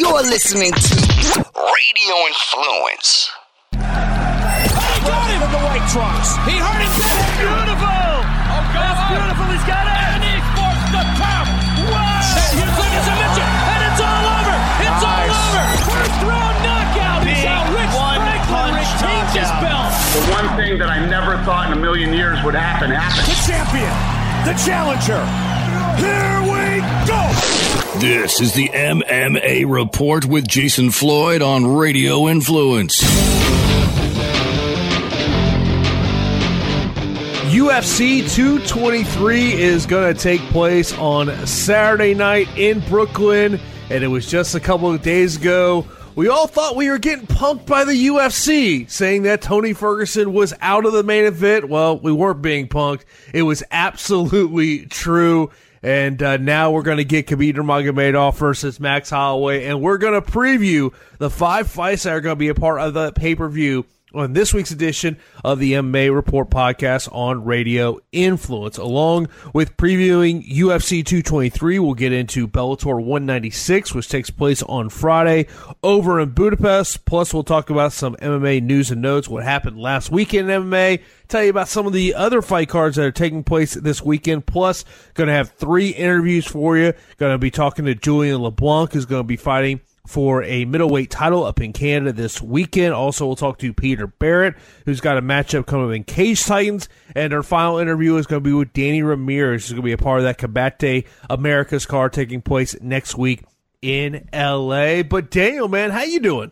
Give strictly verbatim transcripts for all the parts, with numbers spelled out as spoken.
You're listening to Radio Influence. He got him in the white trunks. He hurt him. Beautiful. Oh, God. That's beautiful. He's got it. And he forced the top. Wow. And here's like a submission. And it's all over. It's nice. all over. First round knockout. Big is how Rich Franklin retains his belt. The one thing that I never thought in a million years would happen happened. The champion. The challenger. Here we go! This is the M M A Report with Jason Floyd on Radio Influence. U F C two twenty-three is going to take place on Saturday night in Brooklyn, and it was just a couple of days ago. We all thought we were getting punked by the U F C, saying that Tony Ferguson was out of the main event. Well, we weren't being punked. It was absolutely true. And uh, now we're going to get Khabib Nurmagomedov versus Max Holloway, and we're going to preview the five fights that are going to be a part of the pay-per-view on this week's edition of the M M A Report podcast on Radio Influence. Along with previewing U F C two twenty-three, we'll get into Bellator one ninety-six, which takes place on Friday over in Budapest. Plus, we'll talk about some M M A news and notes, what happened last weekend in M M A, tell you about some of the other fight cards that are taking place this weekend. Plus, going to have three interviews for you. Going to be talking to Julian LeBlanc, who's going to be fighting for a middleweight title up in Canada this weekend. Also, we'll talk to Peter Barrett, who's got a matchup coming up in Cage Titans. And our final interview is going to be with Danny Ramirez, who's going to be a part of that Combate Americas card taking place next week in L A. But Daniel, man, how you doing?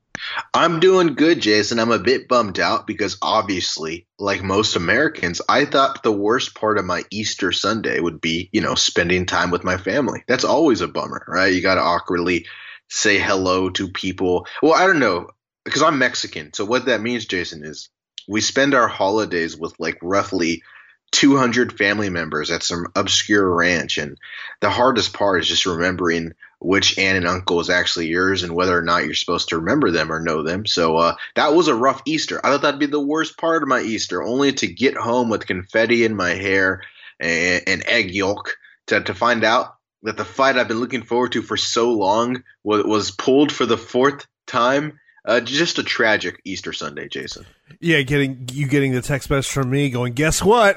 I'm doing good, Jason. I'm a bit bummed out because obviously, like most Americans, I thought the worst part of my Easter Sunday would be, you know, spending time with my family. That's always a bummer, right? You got to awkwardly say hello to people. Well, I don't know, because I'm Mexican. So what that means, Jason, is we spend our holidays with like roughly two hundred family members at some obscure ranch. And the hardest part is just remembering which aunt and uncle is actually yours and whether or not you're supposed to remember them or know them. So uh, that was a rough Easter. I thought that'd be the worst part of my Easter, only to get home with confetti in my hair and, and egg yolk to, to find out that the fight I've been looking forward to for so long was, was pulled for the fourth time. Uh, just a tragic Easter Sunday, Jason. Yeah, getting you getting the text message from me going, guess what?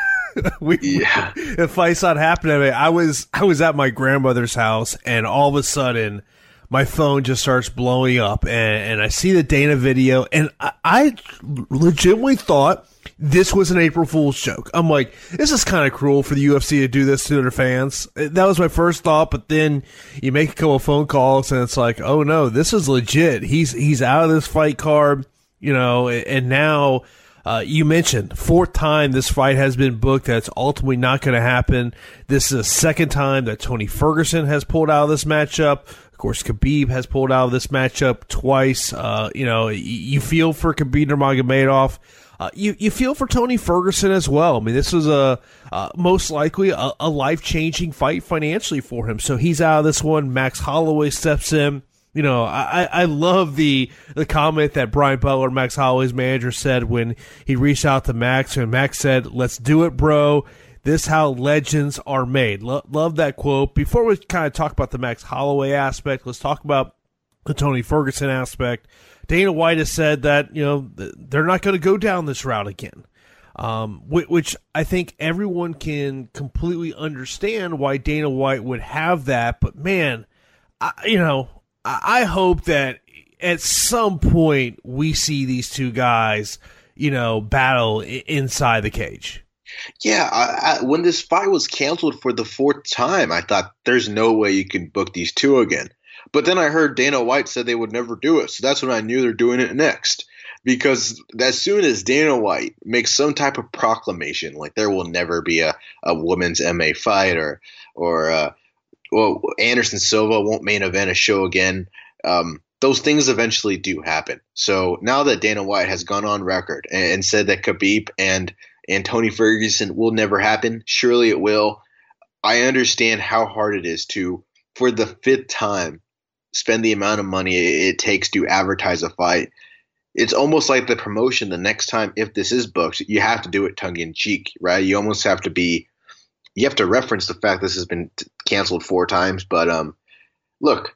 we, yeah. we, the fight's not happening. I, mean, I was I was at my grandmother's house, and all of a sudden, my phone just starts blowing up, and, and I see the Dana video, and I, I legitimately thought this was an April Fool's joke. I'm like, this is kind of cruel for the U F C to do this to their fans. That was my first thought, but then you make a couple phone calls, and it's like, oh no, this is legit. He's he's out of this fight card, you know, and now uh, you mentioned fourth time this fight has been booked. That's ultimately not going to happen. This is the second time that Tony Ferguson has pulled out of this matchup. Of course, Khabib has pulled out of this matchup twice. Uh, you know, you feel for Khabib Nurmagomedov. Uh, you you feel for Tony Ferguson as well. I mean, this was a uh, most likely a, a life changing fight financially for him. So he's out of this one. Max Holloway steps in. You know, I, I love the the comment that Brian Butler, Max Holloway's manager, said when he reached out to Max, and Max said, "Let's do it, bro. This is how legends are made." Lo- love that quote. Before we kind of talk about the Max Holloway aspect, let's talk about the Tony Ferguson aspect. Dana White has said that, you know, they're not going to go down this route again, um, which I think everyone can completely understand why Dana White would have that. But, man, I, you know, I hope that at some point we see these two guys, you know, battle inside the cage. Yeah, I, I, when this fight was canceled for the fourth time, I thought there's no way you can book these two again. But then I heard Dana White said they would never do it. So that's when I knew they're doing it next. Because as soon as Dana White makes some type of proclamation, like there will never be a, a women's M M A fight, or, or uh, well, Anderson Silva won't main event a show again, um, those things eventually do happen. So now that Dana White has gone on record and, and said that Khabib and, and Tony Ferguson will never happen, surely it will. I understand how hard it is to, for the fifth time, spend the amount of money it takes to advertise a fight. It's almost like the promotion the next time, if this is booked, you have to do it tongue in cheek, right? You almost have to be, you have to reference the fact this has been t- canceled four times. But um, look,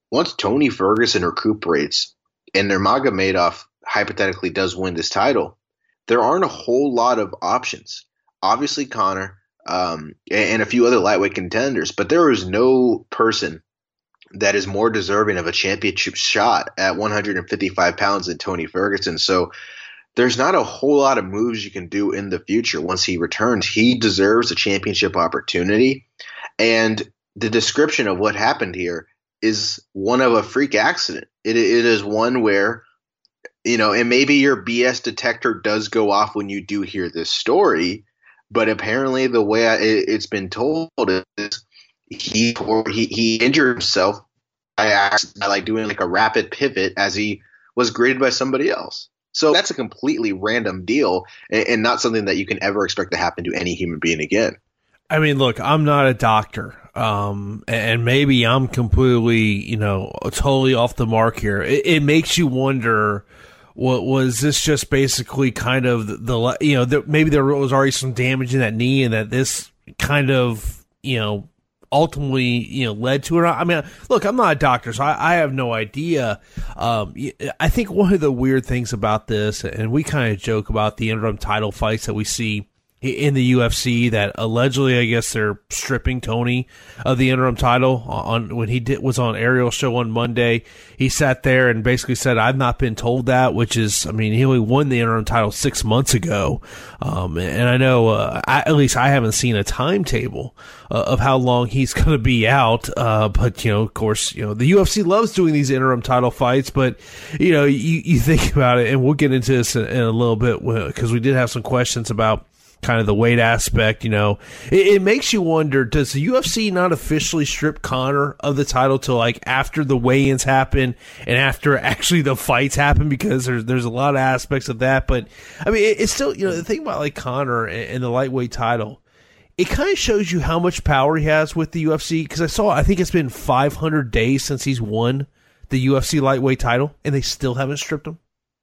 once Tony Ferguson recuperates and Nurmagomedov hypothetically does win this title, there aren't a whole lot of options. Obviously, Conor um, and a few other lightweight contenders, but there is no person that is more deserving of a championship shot at one hundred fifty-five pounds than Tony Ferguson. So there's not a whole lot of moves you can do in the future once he returns. He deserves a championship opportunity. And the description of what happened here is one of a freak accident. It, it is one where, you know, and maybe your B S detector does go off when you do hear this story, but apparently the way I, it, it's been told is he, he he injured himself by, by like doing like a rapid pivot as he was graded by somebody else. So that's a completely random deal and, and not something that you can ever expect to happen to any human being again. I mean, look, I'm not a doctor, um, and maybe I'm completely, you know, totally off the mark here. It, it makes you wonder, what was this just basically kind of the, the you know, the, maybe there was already some damage in that knee and that this kind of, you know, ultimately, you know, led to it. I mean, look, I'm not a doctor, so I, I have no idea. Um, I think one of the weird things about this, and we kind of joke about the interim title fights that we see in the U F C, that allegedly, I guess they're stripping Tony of the interim title. On when he did was on Ariel's show on Monday, he sat there and basically said, "I've not been told that," which is, I mean, he only won the interim title six months ago, um, and I know uh, I, at least I haven't seen a timetable uh, of how long he's going to be out. Uh, but you know, of course, you know the U F C loves doing these interim title fights, but you know, you, you think about it, and we'll get into this in, in a little bit because we did have some questions about kind of the weight aspect. You know, it, it makes you wonder, does the U F C not officially strip Conor of the title till like after the weigh-ins happen and after actually the fights happen? Because there's there's a lot of aspects of that. But I mean, it, it's still, you know, the thing about like Conor and, and the lightweight title, it kind of shows you how much power he has with the U F C. Because I saw, I think it's been five hundred days since he's won the U F C lightweight title, and they still haven't stripped him.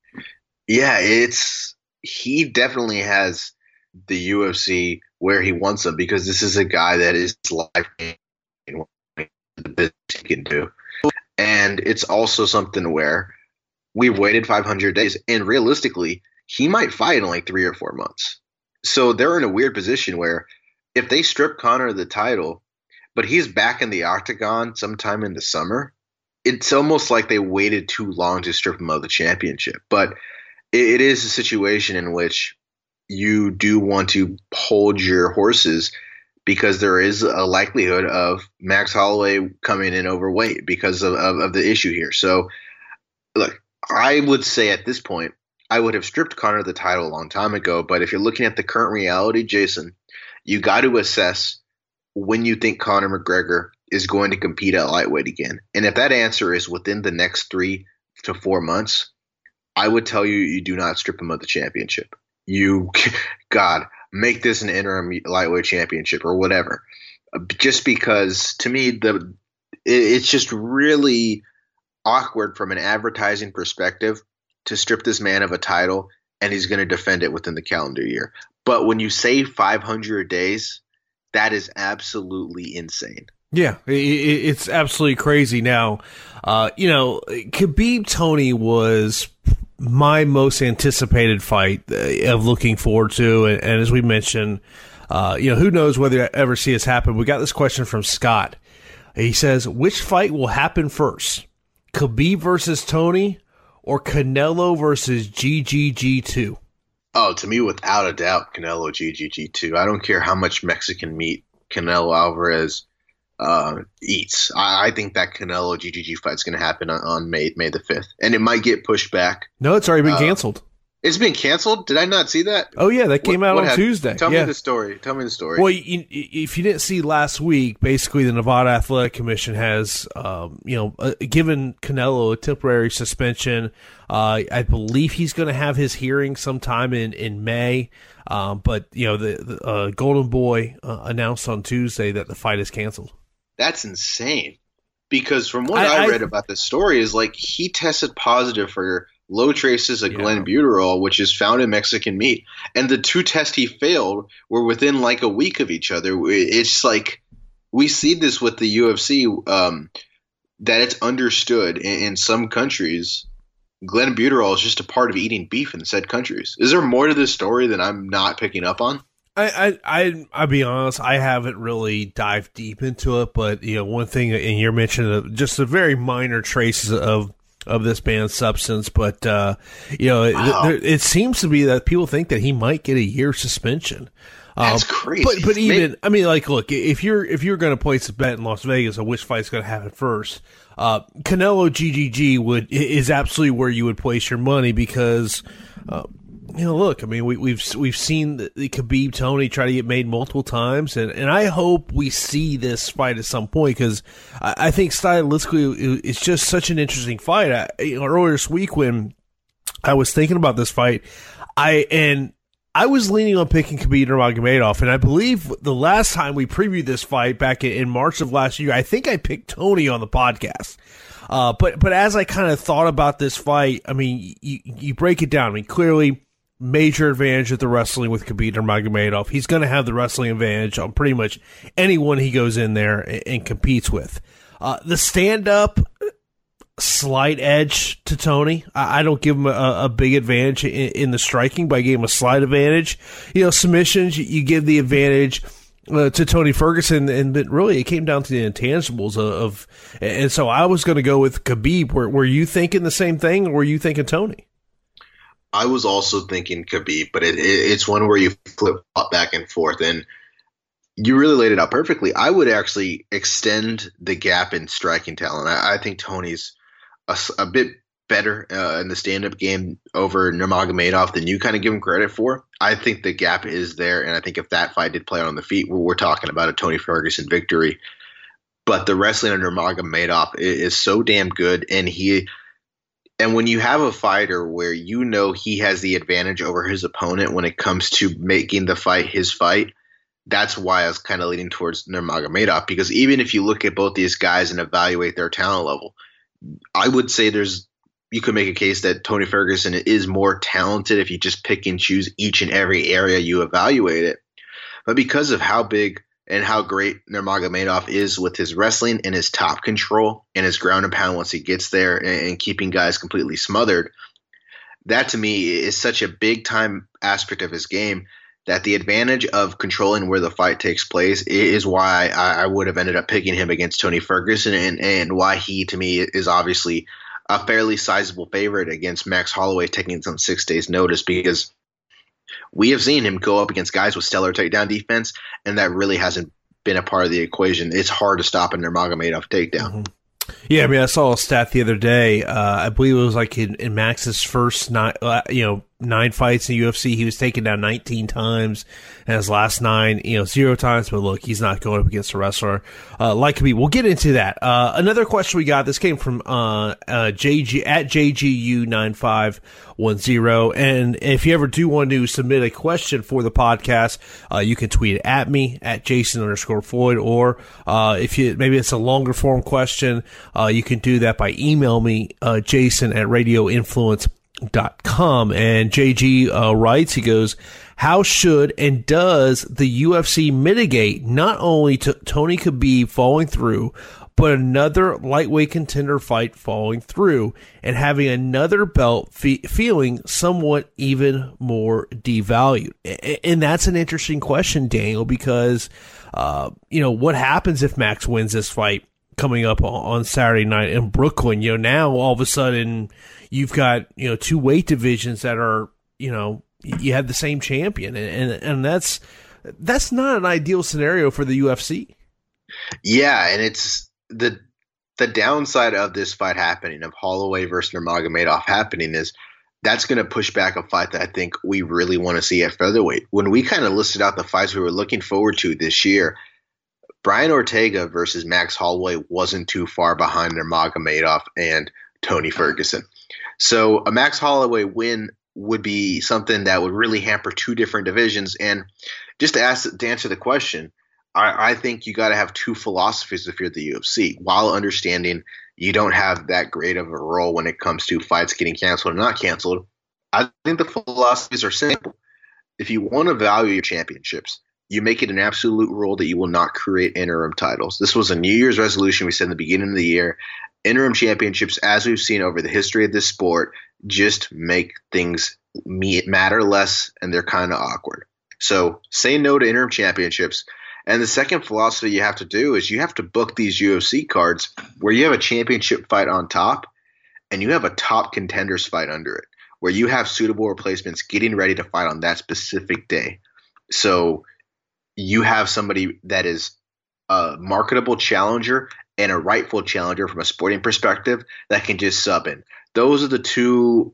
Yeah, it's he definitely has the U F C where he wants them, because this is a guy that is life the best he can do. And it's also something where we've waited five hundred days, and realistically, he might fight in like three or four months. So they're in a weird position where if they strip Conor of the title, but he's back in the octagon sometime in the summer, it's almost like they waited too long to strip him of the championship. But it, it is a situation in which you do want to hold your horses, because there is a likelihood of Max Holloway coming in overweight because of, of, of the issue here. So, look, I would say at this point, I would have stripped Conor the title a long time ago. But if you're looking at the current reality, Jason, you got to assess when you think Conor McGregor is going to compete at lightweight again. And if that answer is within the next three to four months, I would tell you, you do not strip him of the championship. You, God, make this an interim lightweight championship or whatever. Just because, to me, the it's just really awkward from an advertising perspective to strip this man of a title, and he's going to defend it within the calendar year. But when you say five hundred days, that is absolutely insane. Yeah, it's absolutely crazy. Now, uh, you know, Khabib Tony was my most anticipated fight of looking forward to, and, and as we mentioned, uh, you know, who knows whether I ever see this happen. We got this question from Scott. He says, which fight will happen first? Khabib versus Tony or Canelo versus G G G two? Oh, to me, without a doubt, Canelo G G G two. I don't care how much Mexican meat Canelo Alvarez uh, eats. I, I think that Canelo G G G fight is going to happen on, on May May the fifth, and it might get pushed back. No, it's already been uh, canceled. It's been canceled? Did I not see that? Oh, yeah, that came what, out what on happened? Tuesday. Tell yeah. me the story. Tell me the story. Well, you, if you didn't see last week, basically the Nevada Athletic Commission has, um, you know, uh, given Canelo a temporary suspension. Uh, I believe he's going to have his hearing sometime in, in May. Um, but, you know, the, the uh, Golden Boy uh, announced on Tuesday that the fight is canceled. That's insane. Because from what I, I read I, about this story is like he tested positive for low traces of yeah. glenbuterol, which is found in Mexican meat. And the two tests he failed were within like a week of each other. It's like we see this with the U F C. Um, that it's understood in, in some countries, glenbuterol is just a part of eating beef in said countries. Is there more to this story that I'm not picking up on? I, I, I, I'll be honest, I haven't really dived deep into it, but, you know, one thing, and you're mentioning just the very minor traces of, of this banned substance, but, uh, you know, wow. it, it seems to be that people think that he might get a year suspension. That's um, crazy. But, but even, I mean, like, look, if you're, if you're going to place a bet in Las Vegas on which fight's going to happen first, uh, Canelo G G G would, is absolutely where you would place your money because, uh, you know, look, I mean, we, we've we've seen the, the Khabib Tony try to get made multiple times, and, and I hope we see this fight at some point because I, I think stylistically it's just such an interesting fight. I, you know, earlier this week when I was thinking about this fight, I and I was leaning on picking Khabib Nurmagomedov, and I believe the last time we previewed this fight back in, in March of last year, I think I picked Tony on the podcast. Uh, but but as I kind of thought about this fight, I mean, you you break it down. I mean, clearly. Major advantage of the wrestling with Khabib Nurmagomedov. He's going to have the wrestling advantage on pretty much anyone he goes in there and, and competes with. Uh, the stand-up, slight edge to Tony. I, I don't give him a, a big advantage in, in the striking, but I gave him a slight advantage. You know, submissions, you, you give the advantage uh, to Tony Ferguson, and but really it came down to the intangibles of, of and so I was going to go with Khabib. Were, were you thinking the same thing, or were you thinking Tony? I was also thinking Khabib, but it, it, it's one where you flip back and forth, and you really laid it out perfectly. I would actually extend the gap in striking talent. I, I think Tony's a, a bit better uh, in the stand-up game over Nurmagomedov than you kind of give him credit for. I think the gap is there, and I think if that fight did play out on the feet, we're, we're talking about a Tony Ferguson victory. But the wrestling of Nurmagomedov is, is so damn good, and he – And when you have a fighter where you know he has the advantage over his opponent when it comes to making the fight his fight, that's why I was kind of leaning towards Nurmagomedov. Because even if you look at both these guys and evaluate their talent level, I would say there's you could make a case that Tony Ferguson is more talented if you just pick and choose each and every area you evaluate it. But because of how big and how great Nurmagomedov is with his wrestling and his top control and his ground and pound once he gets there and, and keeping guys completely smothered, that to me is such a big time aspect of his game that the advantage of controlling where the fight takes place is why I, I would have ended up picking him against Tony Ferguson, and, and why he, to me, is obviously a fairly sizable favorite against Max Holloway taking some six days notice, because we have seen him go up against guys with stellar takedown defense, and that really hasn't been a part of the equation. It's hard to stop a Nurmagomedov takedown. Mm-hmm. Yeah, I mean, I saw a stat the other day. Uh, I believe it was like in, in Max's first nine, uh, you know, nine fights in the U F C, he was taken down nineteen times, and his last nine, you know, zero times. But look, he's not going up against a wrestler uh, like Khabib. We'll get into that. Uh, another question we got. This came from uh, uh, J G at J G U nine five one zero. And if you ever do want to submit a question for the podcast, uh, you can tweet it at me at Jason underscore Floyd, or uh, if you maybe it's a longer form question, uh, you can do that by email me uh, Jason at radio influence dot com. And J G uh, writes, he goes, how should and does the U F C mitigate not only to Tony Khabib falling through, but another lightweight contender fight falling through and having another belt fe- feeling somewhat even more devalued? And that's an interesting question, Daniel, because, uh, you know, what happens if Max wins this fight coming up on Saturday night in Brooklyn? You know, now all of a sudden you've got, you know, two weight divisions that are, you know, you have the same champion, and, and, and that's, that's not an ideal scenario for the U F C. Yeah. And it's the, the downside of this fight happening, of Holloway versus Nurmagomedov happening, is that's going to push back a fight that I think we really want to see at featherweight. When we kind of listed out the fights we were looking forward to this year, Brian Ortega versus Max Holloway wasn't too far behind Nurmagomedov and Tony Ferguson. So a Max Holloway win would be something that would really hamper two different divisions. And just to ask to answer the question, I, I think you got to have two philosophies if you're the U F C, while understanding you don't have that great of a role when it comes to fights getting canceled or not canceled. I think the philosophies are simple. If you want to value your championships, you make it an absolute rule that you will not create interim titles. This was a New Year's resolution we said in the beginning of the year, interim championships, as we've seen over the history of this sport, just make things matter less, and they're kind of awkward. So say no to interim championships. And the second philosophy you have to do is you have to book these U F C cards where you have a championship fight on top and you have a top contenders fight under it, where you have suitable replacements getting ready to fight on that specific day. So you have somebody that is a marketable challenger and a rightful challenger from a sporting perspective that can just sub in. Those are the two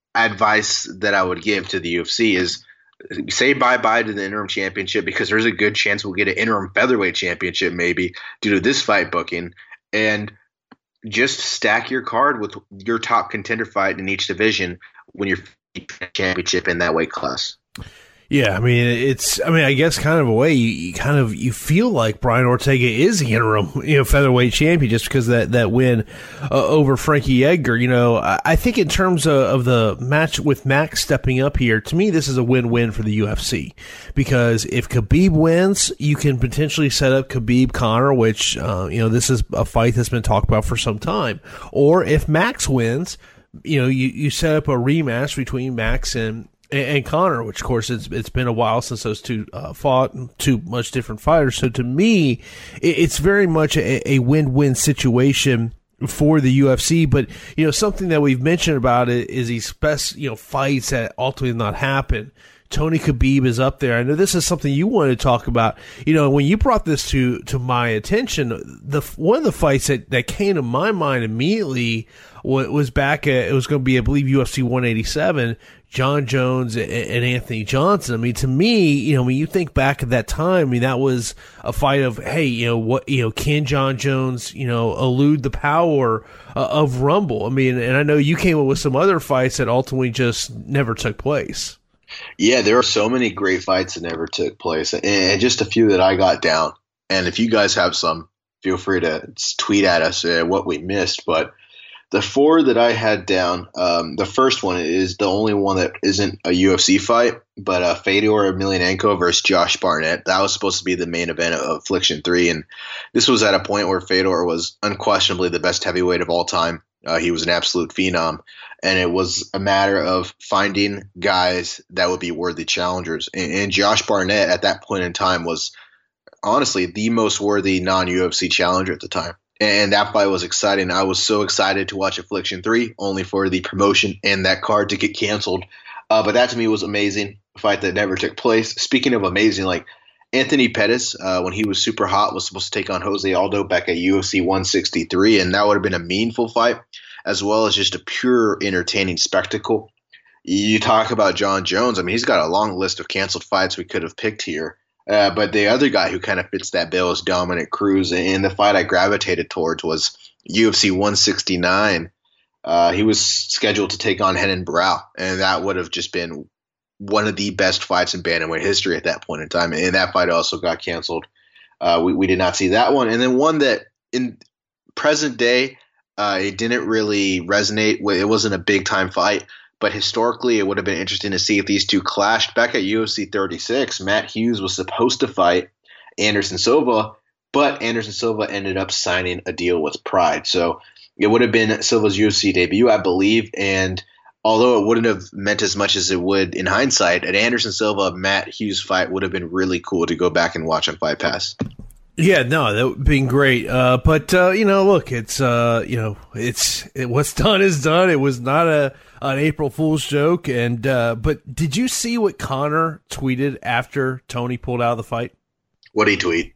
advice that I would give to the U F C is say bye-bye to the interim championship, because there's a good chance we'll get an interim featherweight championship maybe due to this fight booking, and just stack your card with your top contender fight in each division when you're championship in that weight class. Yeah, I mean, it's, I mean, I guess kind of a way you, you kind of, you feel like Brian Ortega is the interim, you know, featherweight champion just because of that, that win uh, over Frankie Edgar. You know, I, I think in terms of, of the match with Max stepping up here, to me, this is a win-win for the U F C, because if Khabib wins, you can potentially set up Khabib Conor, which, uh, you know, this is a fight that's been talked about for some time. Or if Max wins, you know, you, you set up a rematch between Max and, and Conor, which of course it's it's been a while since those two uh, fought, two much different fighters. So to me, it, it's very much a, a win-win situation for the U F C. But you know, something that we've mentioned about it is these best you know fights that ultimately not happen. Tony Khabib is up there. I know this is something you wanted to talk about. You know, when you brought this to to my attention, the one of the fights that, that came to my mind immediately was, was back at, it was going to be, I believe, U F C one eighty-seven, John Jones and, and Anthony Johnson. I mean, to me, you know, when you think back at that time, I mean, that was a fight of, hey, you know, what, you know, can John Jones, you know, elude the power uh, of Rumble? I mean, and I know you came up with some other fights that ultimately just never took place. Yeah, there are so many great fights that never took place, and just a few that I got down. And if you guys have some, feel free to tweet at us uh, what we missed. But the four that I had down, um, the first one is the only one that isn't a U F C fight, but uh, Fedor Emelianenko versus Josh Barnett. That was supposed to be the main event of Affliction three, and this was at a point where Fedor was unquestionably the best heavyweight of all time. Uh, he was an absolute phenom, and it was a matter of finding guys that would be worthy challengers. And, and Josh Barnett at that point in time was honestly the most worthy non-U F C challenger at the time. And that fight was exciting. I was so excited to watch Affliction three, only for the promotion and that card to get canceled. Uh, but that to me was amazing, a fight that never took place. Speaking of amazing, like Anthony Pettis, uh, when he was super hot, was supposed to take on Jose Aldo back at U F C one sixty-three, and that would have been a meaningful fight, as well as just a pure entertaining spectacle. You talk about John Jones. I mean, he's got a long list of canceled fights we could have picked here. Uh, but the other guy who kind of fits that bill is Dominic Cruz, and the fight I gravitated towards was U F C one sixty-nine. Uh, he was scheduled to take on Renan Barão, and that would have just been one of the best fights in bantamweight history at that point in time. And that fight also got canceled. Uh, we, we did not see that one. And then one that in present day, uh, it didn't really resonate with. It wasn't a big time fight, but historically it would have been interesting to see if these two clashed. Back at U F C thirty-six, Matt Hughes was supposed to fight Anderson Silva, but Anderson Silva ended up signing a deal with Pride. So it would have been Silva's U F C debut, I believe, and although it wouldn't have meant as much as it would in hindsight, an Anderson Silva-Matt Hughes fight would have been really cool to go back and watch on Fight Pass. Yeah, no, that would be great. Uh, but, uh, you know, look, it's, uh, you know, it's, it, what's done is done. It was not a, an April Fool's joke. And, uh, but did you see what Conor tweeted after Tony pulled out of the fight? What'd he tweet?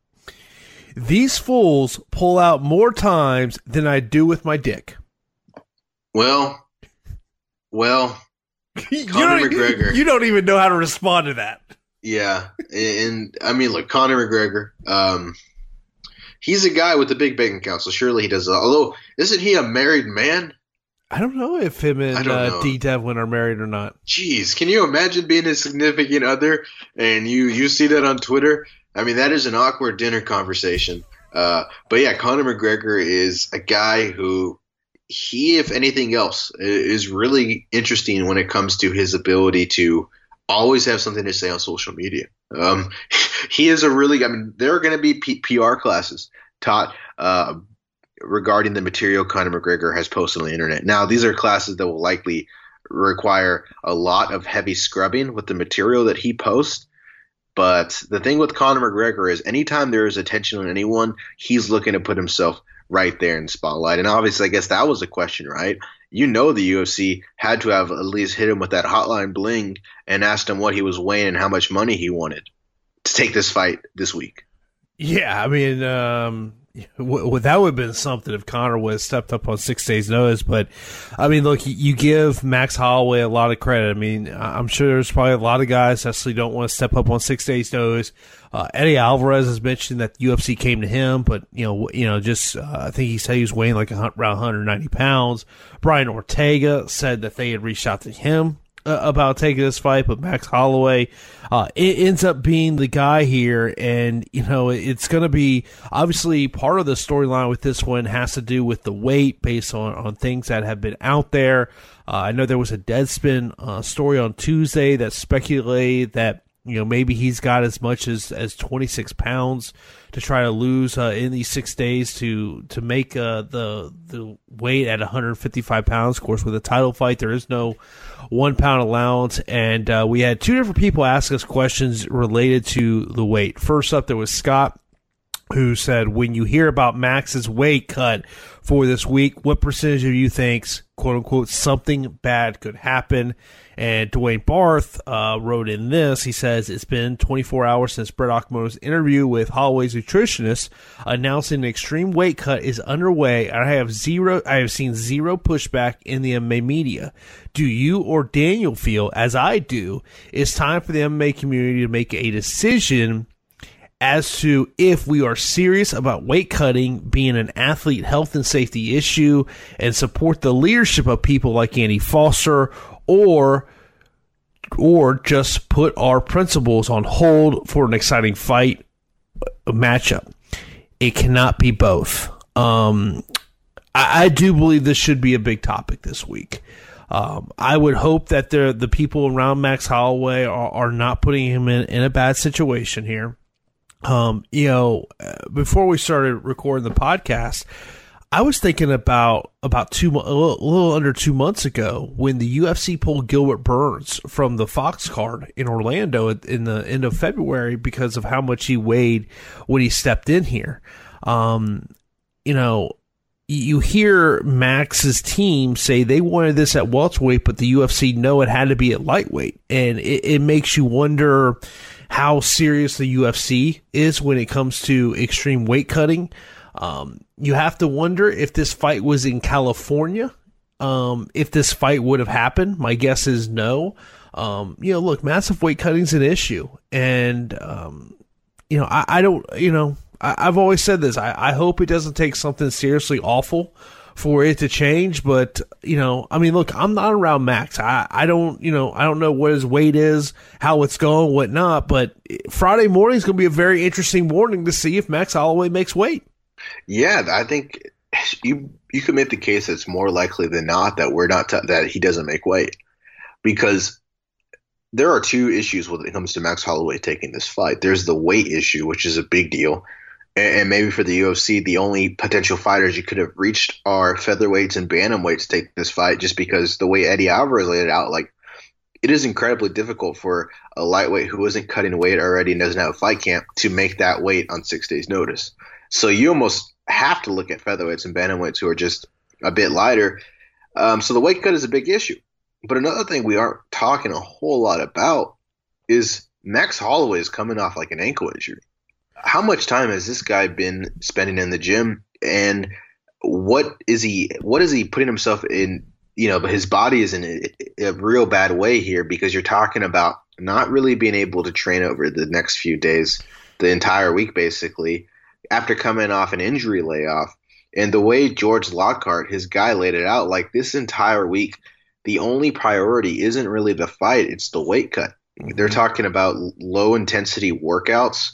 These fools pull out more times than I do with my dick. Well, well, you Conor McGregor. You don't even know how to respond to that. Yeah, and I mean, look, Conor McGregor, um, he's a guy with a big bank account, so surely he does. Although, isn't he a married man? I don't know if him and uh, D. Devlin are married or not. Jeez, can you imagine being a significant other and you, you see that on Twitter? I mean, that is an awkward dinner conversation. Uh, but yeah, Conor McGregor is a guy who he, if anything else, is really interesting when it comes to his ability to always have something to say on social media. Um, he is a really, I mean, there are going to be P- PR classes taught uh, regarding the material Conor McGregor has posted on the internet. Now, these are classes that will likely require a lot of heavy scrubbing with the material that he posts. But the thing with Conor McGregor is anytime there is attention on anyone, he's looking to put himself right there in the spotlight. And obviously, I guess that was the question, right? You know the U F C had to have at least hit him with that hotline bling and asked him what he was weighing and how much money he wanted to take this fight this week. Yeah, I mean, um, w- w- that would have been something if Conor would have stepped up on six days' notice. But, I mean, look, you give Max Holloway a lot of credit. I mean, I'm sure there's probably a lot of guys that actually don't want to step up on six days' notice. Uh, Eddie Alvarez has mentioned that the U F C came to him, but, you know, you know, just uh, I think he said he was weighing like a, around one hundred ninety pounds. Brian Ortega said that they had reached out to him uh, about taking this fight, but Max Holloway uh, it ends up being the guy here, and, you know, it's going to be obviously part of the storyline with this one has to do with the weight based on, on things that have been out there. Uh, I know there was a Deadspin uh, story on Tuesday that speculated that, you know, maybe he's got as much as, as twenty-six pounds to try to lose uh, in these six days to to make uh, the the weight at one hundred fifty-five pounds. Of course, with a title fight, there is no one pound allowance. And uh, we had two different people ask us questions related to the weight. First up, there was Scott, who said, when you hear about Max's weight cut for this week, what percentage of you thinks, quote unquote, something bad could happen? And Dwayne Barth uh, wrote in this. He says, it's been twenty-four hours since Brett Okamoto's interview with Holloway's nutritionist announcing an extreme weight cut is underway. And I have zero. I have seen zero pushback in the M M A media. Do you or Daniel feel, as I do, it's time for the M M A community to make a decision as to if we are serious about weight cutting being an athlete health and safety issue and support the leadership of people like Andy Foster, or or just put our principles on hold for an exciting fight matchup. It cannot be both. Um, I, I do believe this should be a big topic this week. Um, I would hope that the the people around Max Holloway are, are not putting him in, in a bad situation here. Um, you know, before we started recording the podcast, I was thinking about about two a little, a little under two months ago when the U F C pulled Gilbert Burns from the Fox card in Orlando in the end of February because of how much he weighed when he stepped in here. Um, you know, you hear Max's team say they wanted this at welterweight, but the U F C know it had to be at lightweight, and it, it makes you wonder how serious the U F C is when it comes to extreme weight cutting. Um, you have to wonder if this fight was in California, um, if this fight would have happened. My guess is no. Um, you know, look, massive weight cutting is an issue. And, um, you know, I, I don't, you know, I, I've always said this. I, I hope it doesn't take something seriously awful for it to change. But, you know, I mean, look, I'm not around Max. I, I don't, you know, I don't know what his weight is, how it's going, whatnot. But Friday morning is going to be a very interesting morning to see if Max Holloway makes weight. Yeah, I think you you could make the case that it's more likely than not that we're not t- that he doesn't make weight, because there are two issues when it comes to Max Holloway taking this fight. There's the weight issue, which is a big deal, and, and maybe for the U F C, the only potential fighters you could have reached are featherweights and bantamweights to take this fight, just because the way Eddie Alvarez laid it out, like, it is incredibly difficult for a lightweight who isn't cutting weight already and doesn't have a fight camp to make that weight on six days' notice. So you almost have to look at featherweights and bantamweights who are just a bit lighter. Um, so the weight cut is a big issue. But another thing we aren't talking a whole lot about is Max Holloway is coming off like an ankle injury. How much time has this guy been spending in the gym, and what is he what is he putting himself in? You know, but his body is in a, a real bad way here, because you're talking about not really being able to train over the next few days, the entire week basically, after coming off an injury layoff. And the way George Lockhart, his guy, laid it out, like, this entire week, the only priority isn't really the fight, it's the weight cut. Mm-hmm. They're talking about low intensity workouts,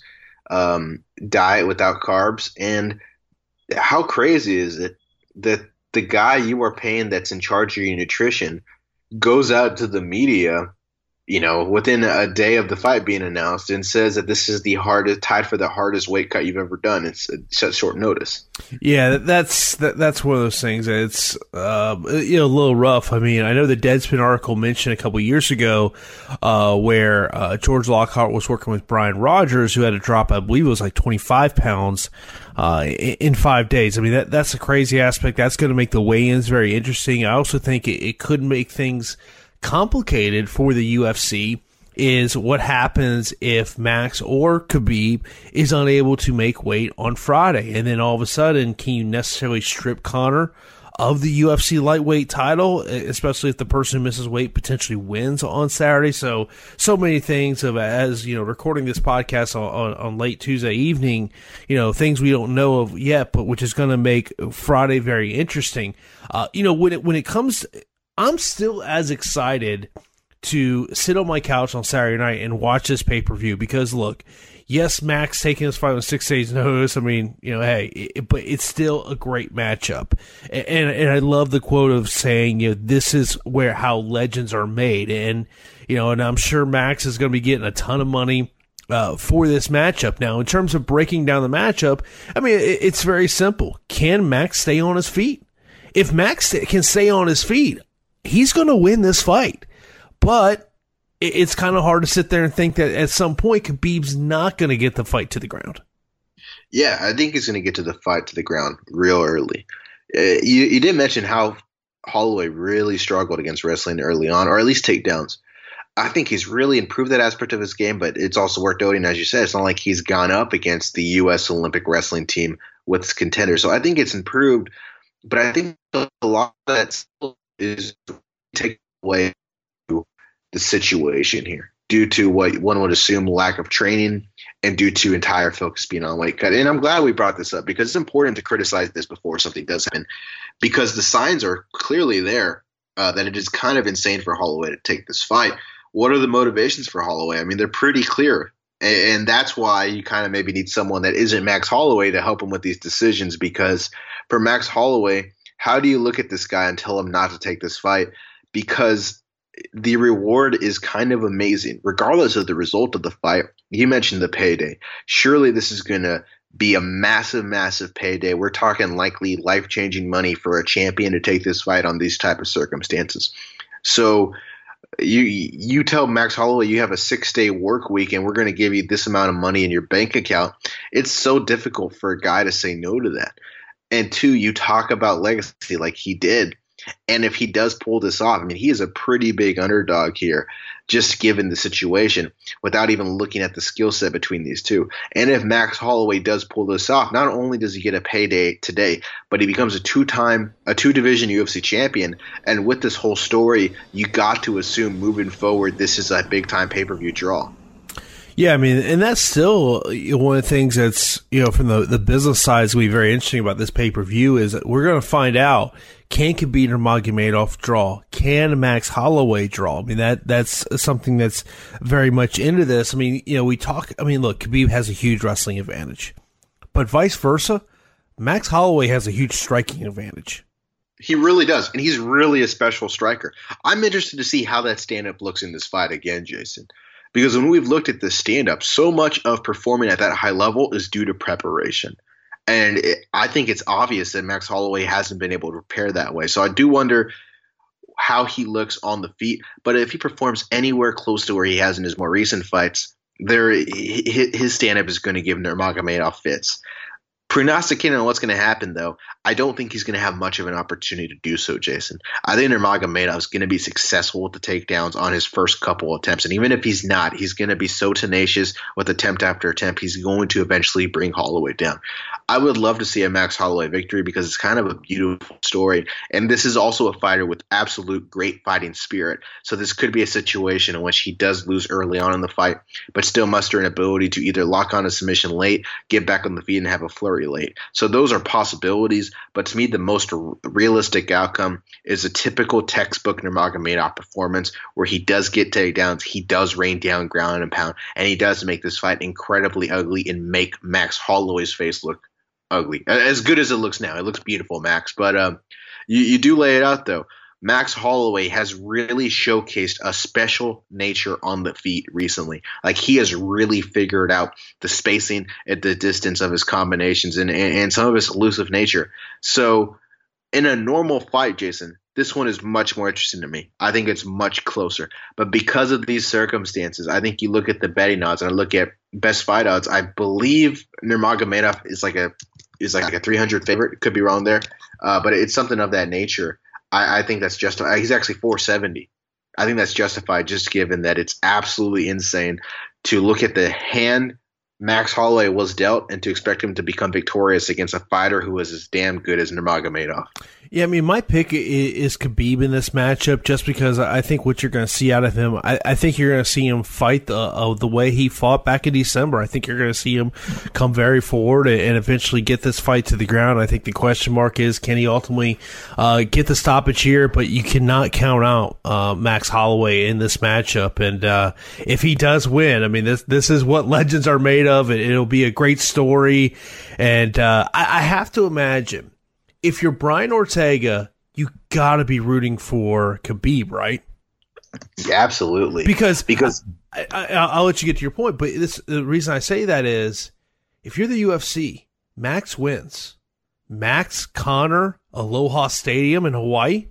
um, diet without carbs. And how crazy is it that the guy you are paying that's in charge of your nutrition goes out to the media you know, within a day of the fight being announced, and says that this is the hardest, tied for the hardest weight cut you've ever done. It's such short notice. Yeah, that's that, that's one of those things. It's uh, you know, a little rough. I mean, I know the Deadspin article mentioned a couple years ago uh, where uh, George Lockhart was working with Brian Rogers, who had to drop, I believe it was like twenty-five pounds uh, in, in five days. I mean, that that's a crazy aspect. That's going to make the weigh-ins very interesting. I also think it, it could make things complicated for the U F C. Is what happens if Max or Khabib is unable to make weight on Friday, and then all of a sudden, can you necessarily strip Conor of the U F C lightweight title, especially if the person who misses weight potentially wins on Saturday? So, so many things of, as you know, recording this podcast on, on, on late Tuesday evening, you know, things we don't know of yet, but which is going to make Friday very interesting. Uh, you know, when it when it comes, I'm still as excited to sit on my couch on Saturday night and watch this pay-per-view because, look, yes, Max taking this fight on six days' notice. I mean, you know, hey, it, but it's still a great matchup. And, and and I love the quote of saying, you know, this is where how legends are made. And, you know, and I'm sure Max is going to be getting a ton of money uh, for this matchup. Now, in terms of breaking down the matchup, I mean, it, it's very simple. Can Max stay on his feet? If Max can stay on his feet, he's going to win this fight. But it's kind of hard to sit there and think that at some point Khabib's not going to get the fight to the ground. Yeah, I think he's going to get to the fight to the ground real early. Uh, you, you did mention how Holloway really struggled against wrestling early on, or at least takedowns. I think he's really improved that aspect of his game, but it's also worth noting, as you said, it's not like he's gone up against the U S Olympic wrestling team with contenders. So I think it's improved, but I think a lot of that still is taken away the situation here due to what one would assume lack of training and due to entire focus being on weight cut. And I'm glad we brought this up because it's important to criticize this before something does happen, because the signs are clearly there uh, that it is kind of insane for Holloway to take this fight. What are the motivations for Holloway? I mean, they're pretty clear. And, and that's why you kind of maybe need someone that isn't Max Holloway to help him with these decisions, because for Max Holloway, how do you look at this guy and tell him not to take this fight? Because the reward is kind of amazing, regardless of the result of the fight. You mentioned the payday. Surely this is going to be a massive, massive payday. We're talking likely life-changing money for a champion to take this fight on these type of circumstances. So you you tell Max Holloway you have a six-day work week and we're going to give you this amount of money in your bank account. It's so difficult for a guy to say no to that. And two, you talk about legacy like he did. And if he does pull this off, I mean, he is a pretty big underdog here, just given the situation, without even looking at the skill set between these two. And if Max Holloway does pull this off, not only does he get a payday today, but he becomes a two-time, a two-division U F C champion. And with this whole story, you got to assume moving forward, this is a big-time pay-per-view draw. Yeah, I mean, and that's still one of the things that's, you know, from the, the business side is going to be very interesting about this pay-per-view is that we're going to find out, can Khabib Nurmagomedov draw? Can Max Holloway draw? I mean, that that's something that's very much into this. I mean, you know, we talk, I mean, look, Khabib has a huge wrestling advantage, but vice versa, Max Holloway has a huge striking advantage. He really does, and he's really a special striker. I'm interested to see how that stand-up looks in this fight again, Jason. Because when we've looked at the stand-up, so much of performing at that high level is due to preparation. And it, I think it's obvious that Max Holloway hasn't been able to prepare that way. So I do wonder how he looks on the feet. But if he performs anywhere close to where he has in his more recent fights, there his stand-up is going to give Nurmagomedov fits. Prognosticating on what's going to happen, though, I don't think he's going to have much of an opportunity to do so, Jason. I think Nurmagomedov is going to be successful with the takedowns on his first couple attempts. And even if he's not, he's going to be so tenacious with attempt after attempt, he's going to eventually bring Holloway down. I would love to see a Max Holloway victory because it's kind of a beautiful story. And this is also a fighter with absolute great fighting spirit. So this could be a situation in which he does lose early on in the fight, but still muster an ability to either lock on a submission late, get back on the feet, and have a flurry late. So those are possibilities. But to me, the most r- realistic outcome is a typical textbook Nurmagomedov performance where he does get takedowns, he does rain down ground and pound, and he does make this fight incredibly ugly and make Max Holloway's face look ugly. As good as it looks now. It looks beautiful, Max. But um, you, you do lay it out, though. Max Holloway has really showcased a special nature on the feet recently. Like, he has really figured out the spacing at the distance of his combinations and, and, and some of his elusive nature. So in a normal fight, Jason, this one is much more interesting to me. I think it's much closer. But because of these circumstances, I think you look at the betting odds and I look at best fight odds. I believe Nurmagomedov is like a is like a three hundred favorite. Could be wrong there, uh, but it's something of that nature. I, I think that's justified. He's actually four seventy. I think that's justified just given that it's absolutely insane to look at the hand Max Holloway was dealt and to expect him to become victorious against a fighter who is as damn good as Nurmagomedov. Yeah, I mean, my pick is Khabib in this matchup just because I think what you're going to see out of him, I, I think you're going to see him fight the, uh, the way he fought back in December. I think you're going to see him come very forward and eventually get this fight to the ground. I think the question mark is, can he ultimately uh, get the stoppage here? But you cannot count out uh, Max Holloway in this matchup. And uh, if he does win, I mean, this this is what legends are made of. It, it'll be a great story. And uh, I, I have to imagine, if you're Brian Ortega, you got to be rooting for Khabib, right? Yeah, absolutely. Because because I, I, I'll let you get to your point, but this, the reason I say that is, if you're the U F C, Max wins. Max Conor, Aloha Stadium in Hawaii.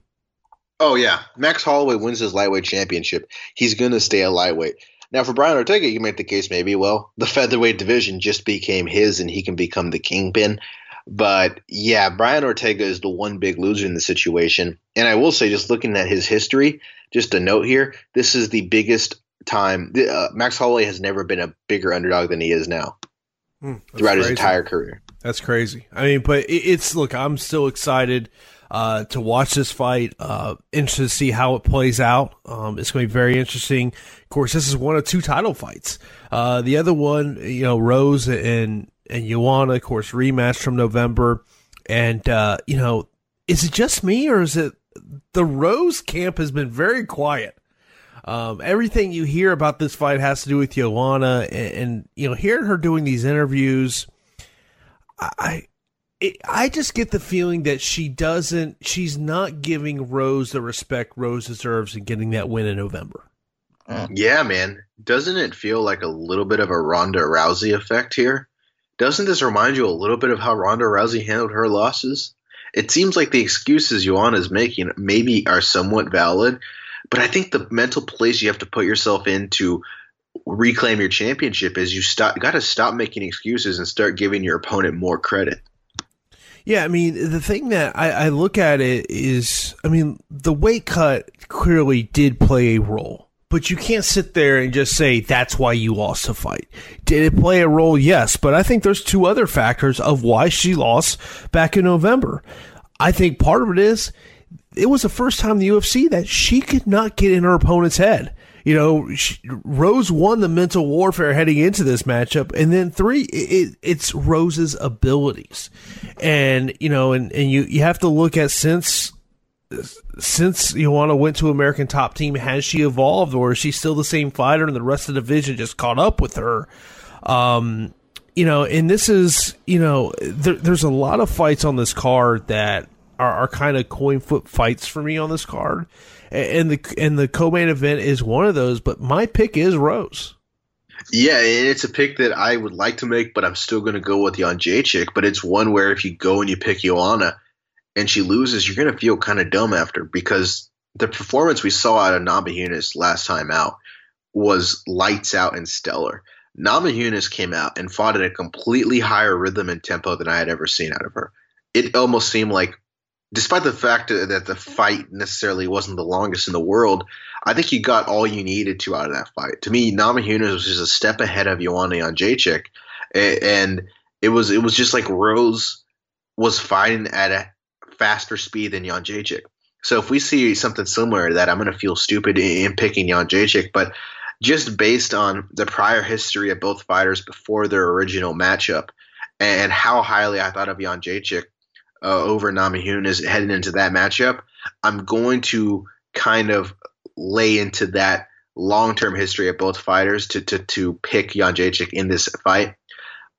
Oh yeah, Max Holloway wins his lightweight championship. He's going to stay a lightweight. Now, for Brian Ortega, you can make the case maybe, well, the featherweight division just became his, and he can become the kingpin. But yeah, Brian Ortega is the one big loser in the situation. And I will say, just looking at his history, just a note here, this is the biggest time. Uh, Max Holloway has never been a bigger underdog than he is now mm, throughout crazy. his entire career. That's crazy. I mean, but it, it's, look, I'm still excited uh, to watch this fight, uh, interested to see how it plays out. Um, it's going to be very interesting. Of course, this is one of two title fights. Uh, the other one, you know, Rose and and Joanna, of course, rematch from November. And, uh, you know, is it just me or is it the Rose camp has been very quiet? Um, everything you hear about this fight has to do with Joanna and, and you know, hearing her doing these interviews, I, it, I just get the feeling that she doesn't, she's not giving Rose the respect Rose deserves in getting that win in November. Yeah, man. Doesn't it feel like a little bit of a Ronda Rousey effect here? Doesn't this remind you a little bit of how Ronda Rousey handled her losses? It seems like the excuses Joanna is making maybe are somewhat valid, but I think the mental place you have to put yourself in to reclaim your championship is you stop, got to stop making excuses and start giving your opponent more credit. Yeah, I mean, the thing that I, I look at it is, I mean, the weight cut clearly did play a role. But you can't sit there and just say that's why you lost the fight. Did it play a role? Yes. But I think there's two other factors of why she lost back in November. I think part of it is it was the first time in the U F C that she could not get in her opponent's head. You know, she, Rose won the mental warfare heading into this matchup. And then three, it, it's Rose's abilities. And, you know, and, and you, you have to look at since Since Joanna went to American Top Team, has she evolved, or is she still the same fighter and the rest of the division just caught up with her? Um, you know, and this is, you know, there, there's a lot of fights on this card that are, are kind of coin flip fights for me on this card, and the and the co-main event is one of those. But my pick is Rose. Yeah, and it's a pick that I would like to make, but I'm still going to go with Jan Jacek. But it's one where if you go and you pick Joanna and she loses, you're going to feel kind of dumb after, because the performance we saw out of Namajunas last time out was lights out and stellar. Namajunas came out and fought at a completely higher rhythm and tempo than I had ever seen out of her. It almost seemed like, despite the fact that the fight necessarily wasn't the longest in the world, I think you got all you needed to out of that fight. To me, Namajunas was just a step ahead of Joanna Jędrzejczyk, and it was it was just like Rose was fighting at a faster speed than Jan Jędrzejczyk. So if we see something similar to that, I'm going to feel stupid in picking Jan Jędrzejczyk. But just based on the prior history of both fighters before their original matchup and how highly I thought of Jan Jędrzejczyk uh, over Namajunas heading into that matchup, I'm going to kind of lay into that long-term history of both fighters to to to pick Jan Jędrzejczyk in this fight.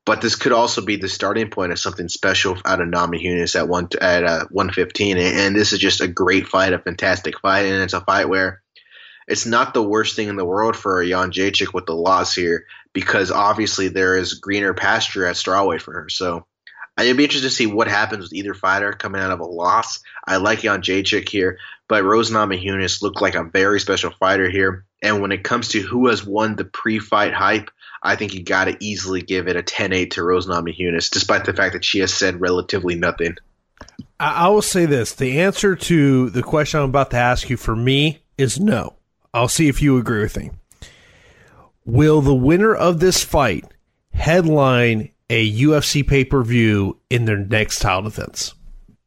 But this could also be the starting point of something special out of Namajunas at one at uh, one fifteen, and, and this is just a great fight, a fantastic fight, and it's a fight where it's not the worst thing in the world for Jan Jacek with the loss here, because obviously there is greener pasture at strawweight for her. So I'd be interested to see what happens with either fighter coming out of a loss. I like Jan Jacek here, but Rose Namajunas looked like a very special fighter here. And when it comes to who has won the pre-fight hype, I think you got to easily give it a ten eight to Rose Namajunas, despite the fact that she has said relatively nothing. I will say this. The answer to the question I'm about to ask you for me is no. I'll see if you agree with me. Will the winner of this fight headline a U F C pay-per-view in their next title defense?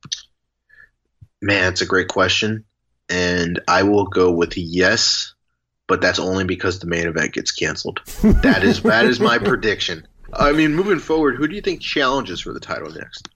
Man, it's a great question. And I will go with yes, but that's only because the main event gets canceled. That is that is my prediction. I mean, moving forward, who do you think challenges for the title next?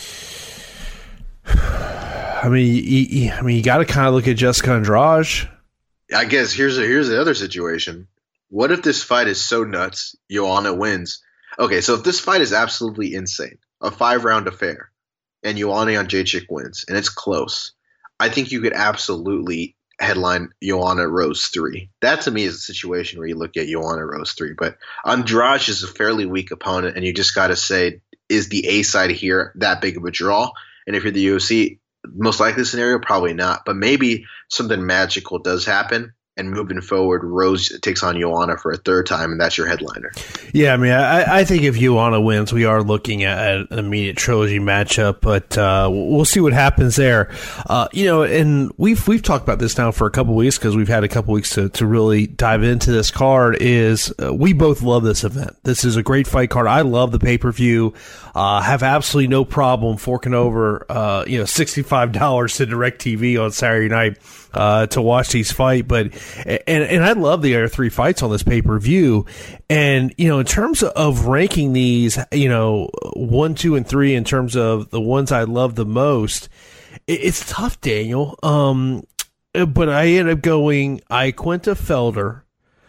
I mean, you, you, I mean, you got to kind of look at Jessica Andrade. I guess here's a, here's the other situation. What if this fight is so nuts, Joanna wins? Okay, so if this fight is absolutely insane, a five-round affair, and Joanna Jędrzejczyk wins, and it's close, I think you could absolutely headline Joanna Rose three. That to me is a situation where you look at Joanna Rose three. But Andrade is a fairly weak opponent, and you just got to say, is the A side here that big of a draw? And if you're the U F C, most likely scenario, probably not. But maybe something magical does happen, and moving forward, Rose takes on Joanna for a third time, and that's your headliner. Yeah, I mean, I, I think if Joanna wins, we are looking at an immediate trilogy matchup, but uh, we'll see what happens there. Uh, you know, and we've we've talked about this now for a couple weeks because we've had a couple weeks to, to really dive into this card. Is uh, we both love this event. This is a great fight card. I love the pay-per-view. Uh, have absolutely no problem forking over, uh, you know, sixty-five dollars to DirecTV on Saturday night uh, to watch these fight. But and and I love the other three fights on this pay per view. And you know, in terms of ranking these, you know, one, two, and three, in terms of the ones I love the most, it, it's tough, Daniel. Um, but I ended up going Iaquinta Felder,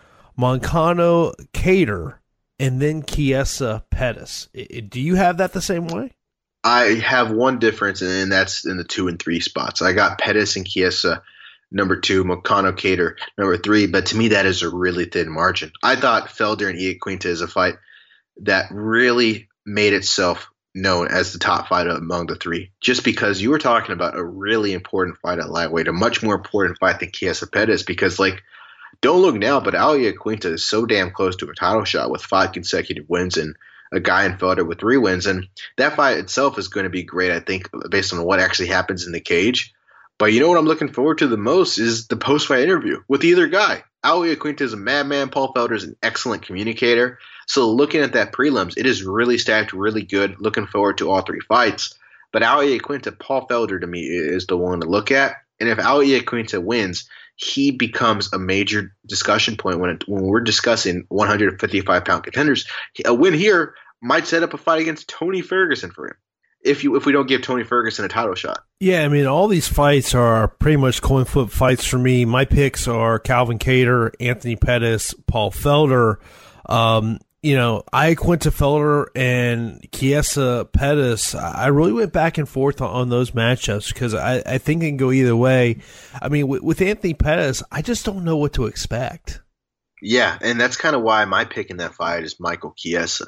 Moncano Cater, and then Chiesa Pettis. Do you have that the same way? I have one difference, and that's in the two and three spots. I got Pettis and Chiesa number two, Moncano Cater number three, but to me that is a really thin margin. I thought Felder and Iaquinta is a fight that really made itself known as the top fight among the three, just because you were talking about a really important fight at lightweight, a much more important fight than Chiesa Pettis, because like, don't look now, but Al Iaquinta is so damn close to a title shot with five consecutive wins and a guy in Felder with three wins. And that fight itself is going to be great, I think, based on what actually happens in the cage. But you know what I'm looking forward to the most is the post-fight interview with either guy. Al Iaquinta is a madman. Paul Felder is an excellent communicator. So looking at that prelims, it is really stacked, really good. Looking forward to all three fights. But Al Iaquinta, Paul Felder to me is the one to look at. And if Al Iaquinta wins, he becomes a major discussion point when it, when we're discussing one fifty-five pound contenders. A win here might set up a fight against Tony Ferguson for him, if you if we don't give Tony Ferguson a title shot. Yeah, I mean, all these fights are pretty much coin flip fights for me. My picks are Calvin Kattar, Anthony Pettis, Paul Felder. Um, you know, Iaquinta Felder and Chiesa Pettis, I really went back and forth on, on those matchups because I, I think it can go either way. I mean, with, with Anthony Pettis, I just don't know what to expect. Yeah, and that's kind of why my pick in that fight is Michael Chiesa.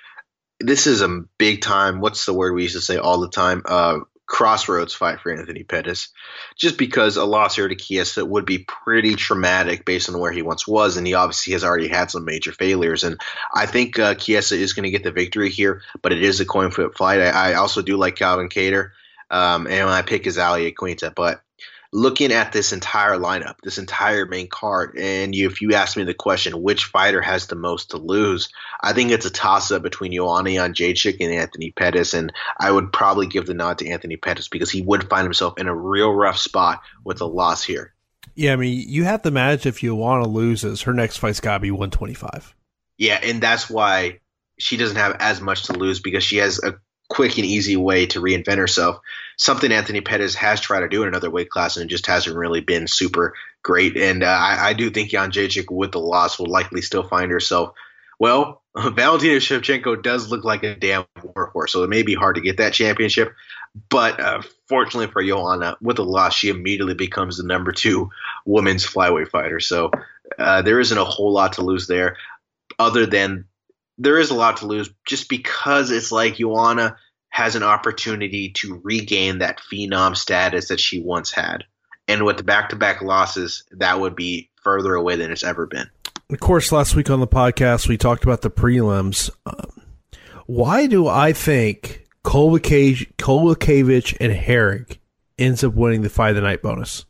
This is a big time, what's the word we used to say all the time, uh, crossroads fight for Anthony Pettis, just because a loss here to Chiesa would be pretty traumatic based on where he once was, and he obviously has already had some major failures. And I think uh, Chiesa is going to get the victory here, but it is a coin flip fight. I, I also do like Calvin Kattar, um, and my pick is Al Iaquinta. But looking at this entire lineup, this entire main card, and you, if you ask me the question, which fighter has the most to lose, I think it's a toss-up between Joanna Jędrzejczyk and Anthony Pettis, and I would probably give the nod to Anthony Pettis because he would find himself in a real rough spot with a loss here. Yeah, I mean, you have to imagine if Joanna loses, her next fight's got to be one twenty-five. Yeah, and that's why she doesn't have as much to lose, because she has a quick and easy way to reinvent herself, something Anthony Pettis has tried to do in another weight class, and it just hasn't really been super great. And uh, I, I do think Jędrzejczyk with the loss will likely still find herself Well, Valentina Shevchenko does look like a damn warhorse, so it may be hard to get that championship. But uh, fortunately for Joanna, with a loss, she immediately becomes the number two women's flyweight fighter. So uh, there isn't a whole lot to lose there, other than there is a lot to lose just because it's like Joanna has an opportunity to regain that phenom status that she once had. And with the back-to-back losses, that would be further away than it's ever been. Of course, last week on the podcast, we talked about the prelims. Um, why do I think Kowalkiewicz and Herrig ends up winning the fight of the night bonus?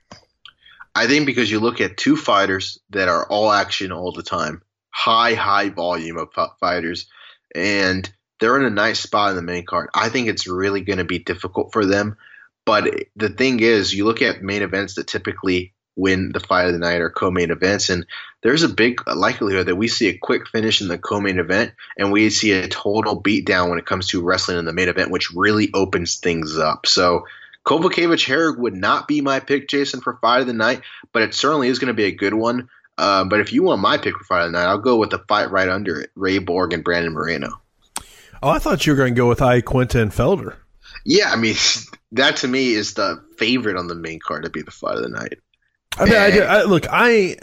I think because you look at two fighters that are all action all the time, high, high volume of fighters, and they're in a nice spot in the main card. I think it's really going to be difficult for them. But the thing is, you look at main events that typically win the fight of the night or co-main events, and there's a big likelihood that we see a quick finish in the co-main event and we see a total beatdown when it comes to wrestling in the main event, which really opens things up. So Kowalkiewicz Herrig would not be my pick, Jason, for fight of the night, but it certainly is going to be a good one. Uh, but if you want my pick for fight of the night, I'll go with the fight right under it, Ray Borg and Brandon Moreno. Oh, I thought you were going to go with Iaquinta and Felder. Yeah, I mean, that to me is the favorite on the main card to be the fight of the night. I mean, I, I, look, I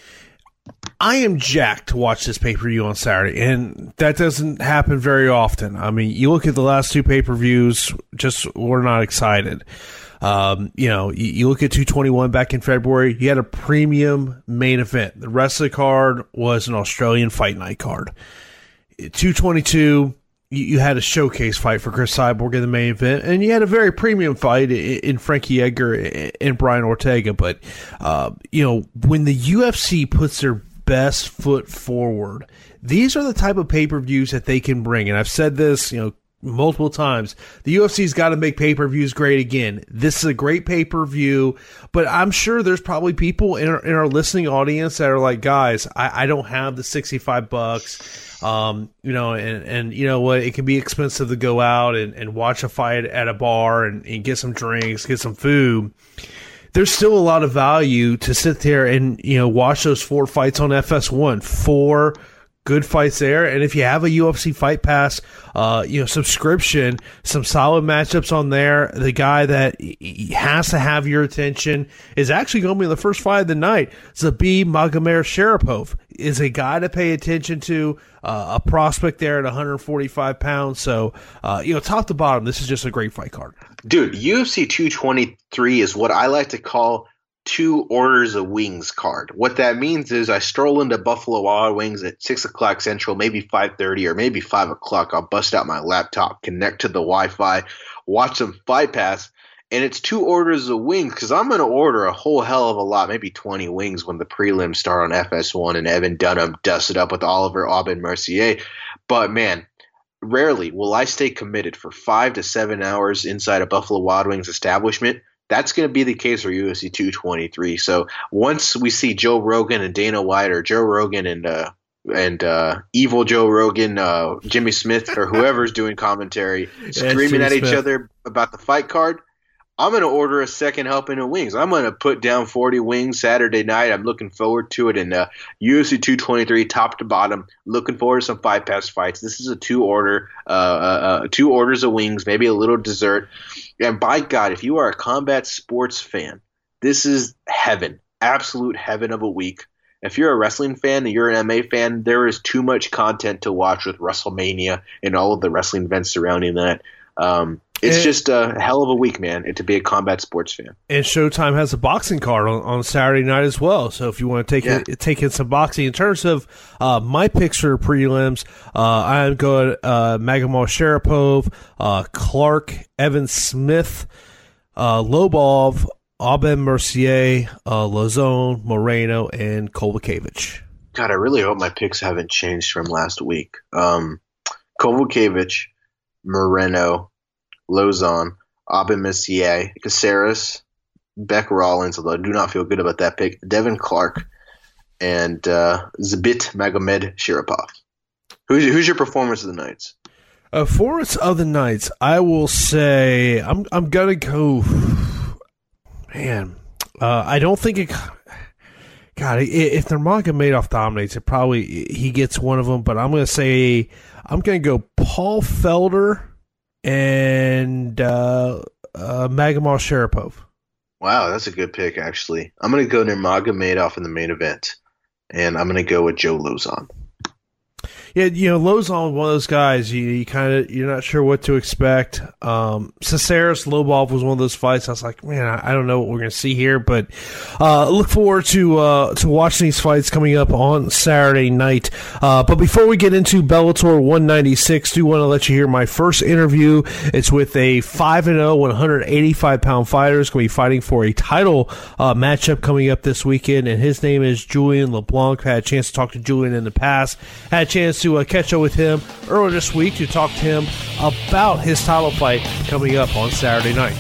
I am jacked to watch this pay-per-view on Saturday, and that doesn't happen very often. I mean, you look at the last two pay-per-views, just we're not excited. Um, you know, you, you look at two twenty-one back in February, you had a premium main event. The rest of the card was an Australian Fight Night card. two twenty-two, you, you had a showcase fight for Chris Cyborg in the main event, and you had a very premium fight in, in Frankie Edgar and Brian Ortega. But, uh, you know, when the U F C puts their best foot forward, these are the type of pay-per-views that they can bring. And I've said this, you know, multiple times. The U F C's got to make pay-per-views great again. This is a great pay-per-view, but I'm sure there's probably people in our, in our listening audience that are like, guys, I, I don't have the sixty-five bucks. Um, you know, and, and you know what, it can be expensive to go out and, and watch a fight at a bar and, and get some drinks, get some food. There's still a lot of value to sit there and, you know, watch those four fights on F S one. Four good fights there. And if you have a U F C Fight Pass, uh, you know, subscription, some solid matchups on there. The guy that has to have your attention is actually going to be the first fight of the night. Zabit Magomedsharipov is a guy to pay attention to, uh, a prospect there at one hundred forty-five pounds. So, uh, you know, top to bottom, this is just a great fight card. Dude, U F C two twenty-three is what I like to call two orders of wings card. What that means is I stroll into Buffalo Wild Wings at six o'clock Central, maybe five thirty or maybe five o'clock. I'll bust out my laptop, connect to the Wi-Fi, watch some Fight Pass, and it's two orders of wings because I'm going to order a whole hell of a lot, maybe twenty wings when the prelims start on F S one and Evan Dunham dusted up with Oliver Aubin Mercier. But man, rarely will I stay committed for five to seven hours inside a Buffalo Wild Wings establishment. That's going to be the case for U F C two twenty-three. So once we see Joe Rogan and Dana White, or Joe Rogan and uh, and uh, evil Joe Rogan, uh, Jimmy Smith, or whoever's doing commentary, screaming at each other about the fight card, I'm going to order a second helping of wings. I'm going to put down forty wings Saturday night. I'm looking forward to it. And uh, U F C two twenty-three, top to bottom, looking forward to some Fight Pass fights. This is a two order, uh, uh, two orders of wings, maybe a little dessert. And by God, if you are a combat sports fan, this is heaven, absolute heaven of a week. If you're a wrestling fan and you're an M M A fan, there is too much content to watch with WrestleMania and all of the wrestling events surrounding that. Um, it's and, just a hell of a week, man, to be a combat sports fan. And Showtime has a boxing card on, on Saturday night as well. So if you want to take yeah. in, take in some boxing, in terms of uh, my picks for prelims, uh, I'm going uh, Magomedsharipov, uh, Clark, Evan Smith, uh, Lobov, Aubin Mercier, uh, Lazone, Moreno, and Kowalkiewicz. God, I really hope my picks haven't changed from last week. Um, Kowalkiewicz, Moreno, Lozon, Aubin Mercier, Caceres, Beck Rollins, although I do not feel good about that pick, Devin Clark, and uh, Zabit Magomedsharipov. Who's, who's your performance of the nights? Uh, performance of the nights, I will say I'm I'm gonna go. Man, uh, I don't think it. God, if Nurmagomedov dominates, it probably he gets one of them. But I'm going to say I'm going to go Paul Felder and uh, uh, Magomed Sharipov. Wow, that's a good pick, actually. I'm going to go Nurmagomedov in the main event, and I'm going to go with Joe Lauzon. Yeah, you know, Lauzon, one of those guys, you, you kind of, you're not sure what to expect. Um, Caceres Lobov was one of those fights. I was like, man, I, I don't know what we're going to see here, but uh, look forward to uh, to watching these fights coming up on Saturday night. Uh, but before we get into Bellator one ninety-six, do want to let you hear my first interview. It's with a five and oh, one eighty-five pound fighter. He's going to be fighting for a title uh, matchup coming up this weekend, and his name is Julian LeBlanc. Had a chance to talk to Julian in the past. Had a chance to uh, catch up with him earlier this week to talk to him about his title fight coming up on Saturday night.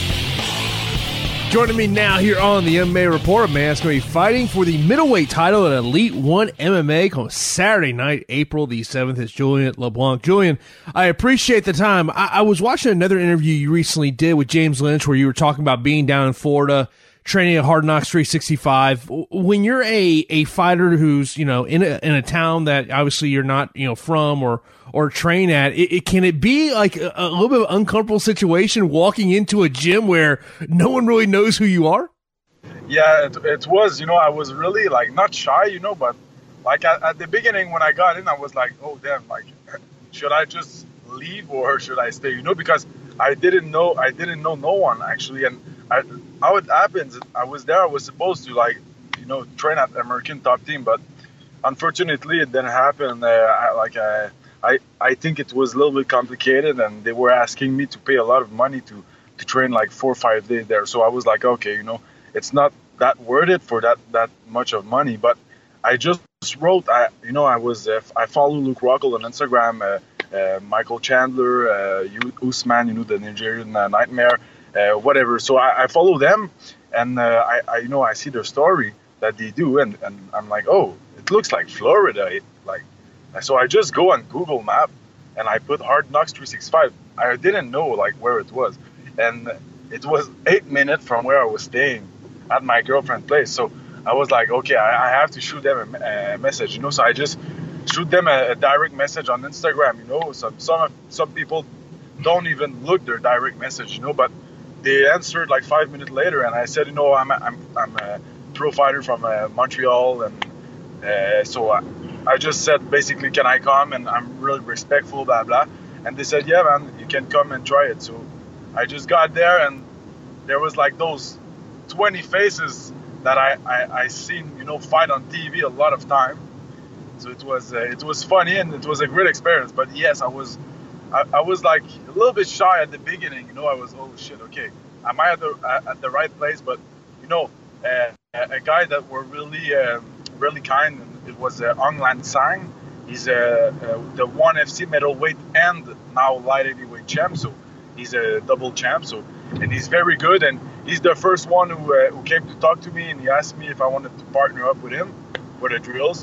Joining me now here on the M M A Report, man, is going to be fighting for the middleweight title at Elite One M M A on Saturday night, April the seventh. It's Julian LeBlanc. Julian, I appreciate the time. I, I was watching another interview you recently did with James Lynch where you were talking about being down in Florida, training at Hard Knocks three sixty-five. When you're a, a fighter who's, you know, in a, in a town that obviously you're not, you know, from or, or train at, it, it can it be like a, a little bit of an uncomfortable situation walking into a gym where no one really knows who you are? Yeah, it, it was, you know, I was really like not shy, you know, but like at, at the beginning when I got in, I was like, oh damn, like, should I just leave or should I stay, you know, because I didn't know, I didn't know no one actually. And I, how it happens, I was there, I was supposed to like, you know, train at American Top Team, but unfortunately it didn't happen. Uh, I, like I, I, I think it was a little bit complicated and they were asking me to pay a lot of money to, to train like four or five days there. So I was like, okay, you know, it's not that worth it for that, that much of money. But I just wrote, I, you know, I was, uh, I follow Luke Rockhold on Instagram, uh, uh, Michael Chandler, uh, Usman, you know, the Nigerian uh, Nightmare, uh, whatever. So I, I follow them and uh, I, I, you know, I see their story that they do. And, and I'm like, oh, it looks like Florida. It, like, so I just go on Google Map and I put Hard Knocks three sixty-five. I didn't know like where it was. And it was eight minutes from where I was staying at my girlfriend's place. So I was like, okay, I, I have to shoot them a, a message, you know. So I just shoot them a, a direct message on Instagram, you know. Some some some people don't even look their direct message, you know. But they answered like five minutes later, and I said, you know, I'm a, I'm I'm a pro fighter from uh, Montreal, and uh, so I, I just said basically, can I come? And I'm really respectful, blah blah. And they said, yeah, man, you can come and try it. So I just got there, and there was like those twenty faces that I, I, I seen, you know, fight on T V a lot of time. So it was uh, it was funny and it was a great experience. But yes, I was I, I was like a little bit shy at the beginning. You know, I was, oh shit, okay, am I at the at the right place? But you know, uh, a guy that were really uh, really kind. It was uh, Aung Lan Sang. He's uh, uh, the one F C middleweight and now light heavyweight champ. So he's a double champ. So and he's very good. And he's the first one who uh, who came to talk to me, and he asked me if I wanted to partner up with him for the drills.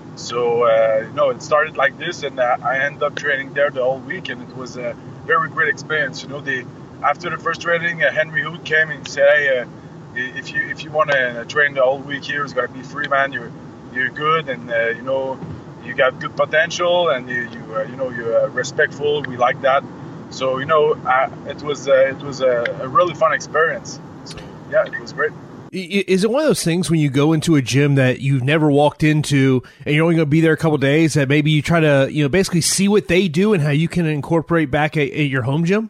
So uh, you know, it started like this, and uh, I ended up training there the whole week, and it was a very great experience. You know, they after the first training, uh, Henry Hood came and said, "Hey, uh, if you if you want to train the whole week here, it's gonna be free, man. You're you're good, and uh, you know, you got good potential, and you you uh, you know you're uh, respectful. We like that." So you know, I, it was uh, it was a, a really fun experience. So yeah, it was great. Is it one of those things when you go into a gym that you've never walked into and you're only going to be there a couple of days that maybe you try to, you know, basically see what they do and how you can incorporate back at, at your home gym?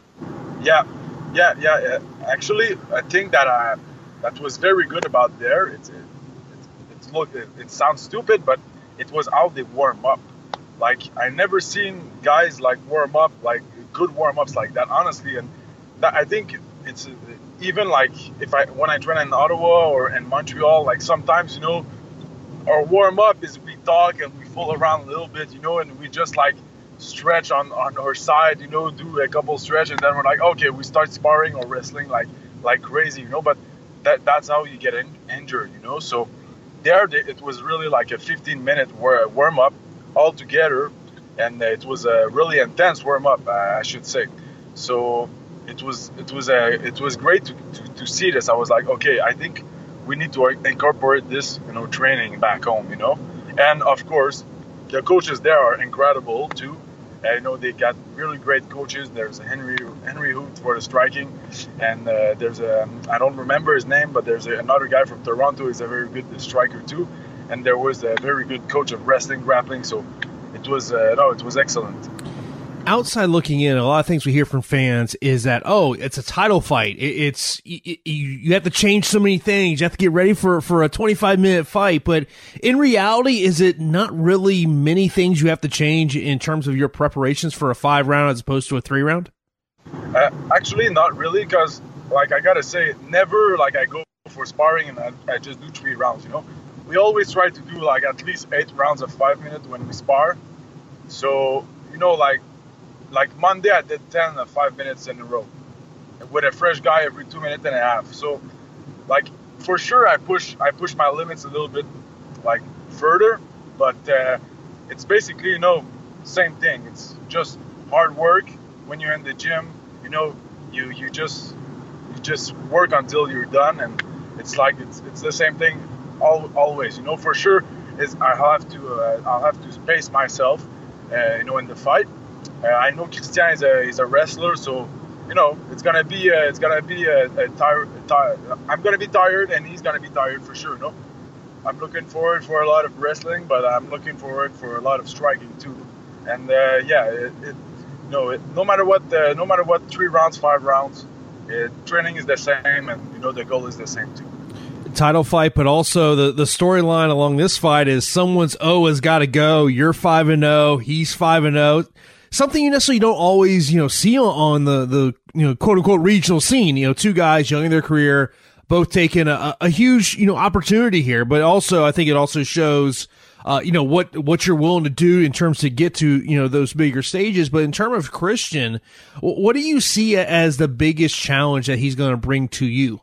Yeah, yeah, yeah. yeah. Actually, I think that I, that was very good about there. It's, it, it's, it's look, it, it sounds stupid, but it was how they warm up. Like I never seen guys like warm up, like good warm ups like that, honestly. And that, I think it's even like if I when I train in Ottawa or in Montreal, like sometimes, you know, our warm up is we talk and we fool around a little bit, you know, and we just like stretch on, on our side, you know, do a couple stretch, and then we're like, okay, we start sparring or wrestling like like crazy, you know. But that that's how you get in, injured, you know. So there it was really like a fifteen minute warm up all together, and it was a really intense warm up, I should say. So it was it was a it was great to, to, to see this. I was like, okay, I think we need to incorporate this, you know, training back home, you know. And of course, the coaches there are incredible too. I know they got really great coaches. There's Henry Henry Hoot for the striking, and uh, there's a I don't remember his name, but there's a, another guy from Toronto. He's a very good striker too, and there was a very good coach of wrestling, grappling. So it was uh, no, it was excellent. Outside looking in, a lot of things we hear from fans is that, oh, it's a title fight. It, it's it, you have to change so many things. You have to get ready for, for a twenty-five minute fight. But in reality, is it not really many things you have to change in terms of your preparations for a five round as opposed to a three round? Uh, actually, not really, because like I gotta say, never like I go for sparring and I, I just do three rounds. You know, we always try to do like at least eight rounds of five minutes when we spar. So you know, like. Like Monday, I did ten uh, five minutes in a row with a fresh guy every two minutes and a half. So, like for sure, I push I push my limits a little bit, like further. But uh, it's basically you know same thing. It's just hard work. When you're in the gym, you know you you just you just work until you're done, and it's like it's it's the same thing all, always. You know for sure is I have to uh, I'll have to pace myself, uh, you know in the fight. Uh, I know Christian is a is a wrestler, so you know it's gonna be uh, it's gonna be a, a tired. Tire, I'm gonna be tired, and he's gonna be tired for sure. No, I'm looking forward for a lot of wrestling, but I'm looking forward for a lot of striking too. And uh, yeah, it, it no it, no matter what the, no matter what three rounds, five rounds, it, training is the same, and you know the goal is the same too. Title fight, but also the, the storyline along this fight is someone's O has got to go. You're five and zero. He's five and zero. Something you necessarily don't always, you know, see on, on the, the, you know, quote unquote regional scene, you know, two guys young in their career, both taking a, a huge, you know, opportunity here. But also, I think it also shows, uh, you know, what, what you're willing to do in terms to get to, you know, those bigger stages. But in terms of Christian, what do you see as the biggest challenge that he's going to bring to you?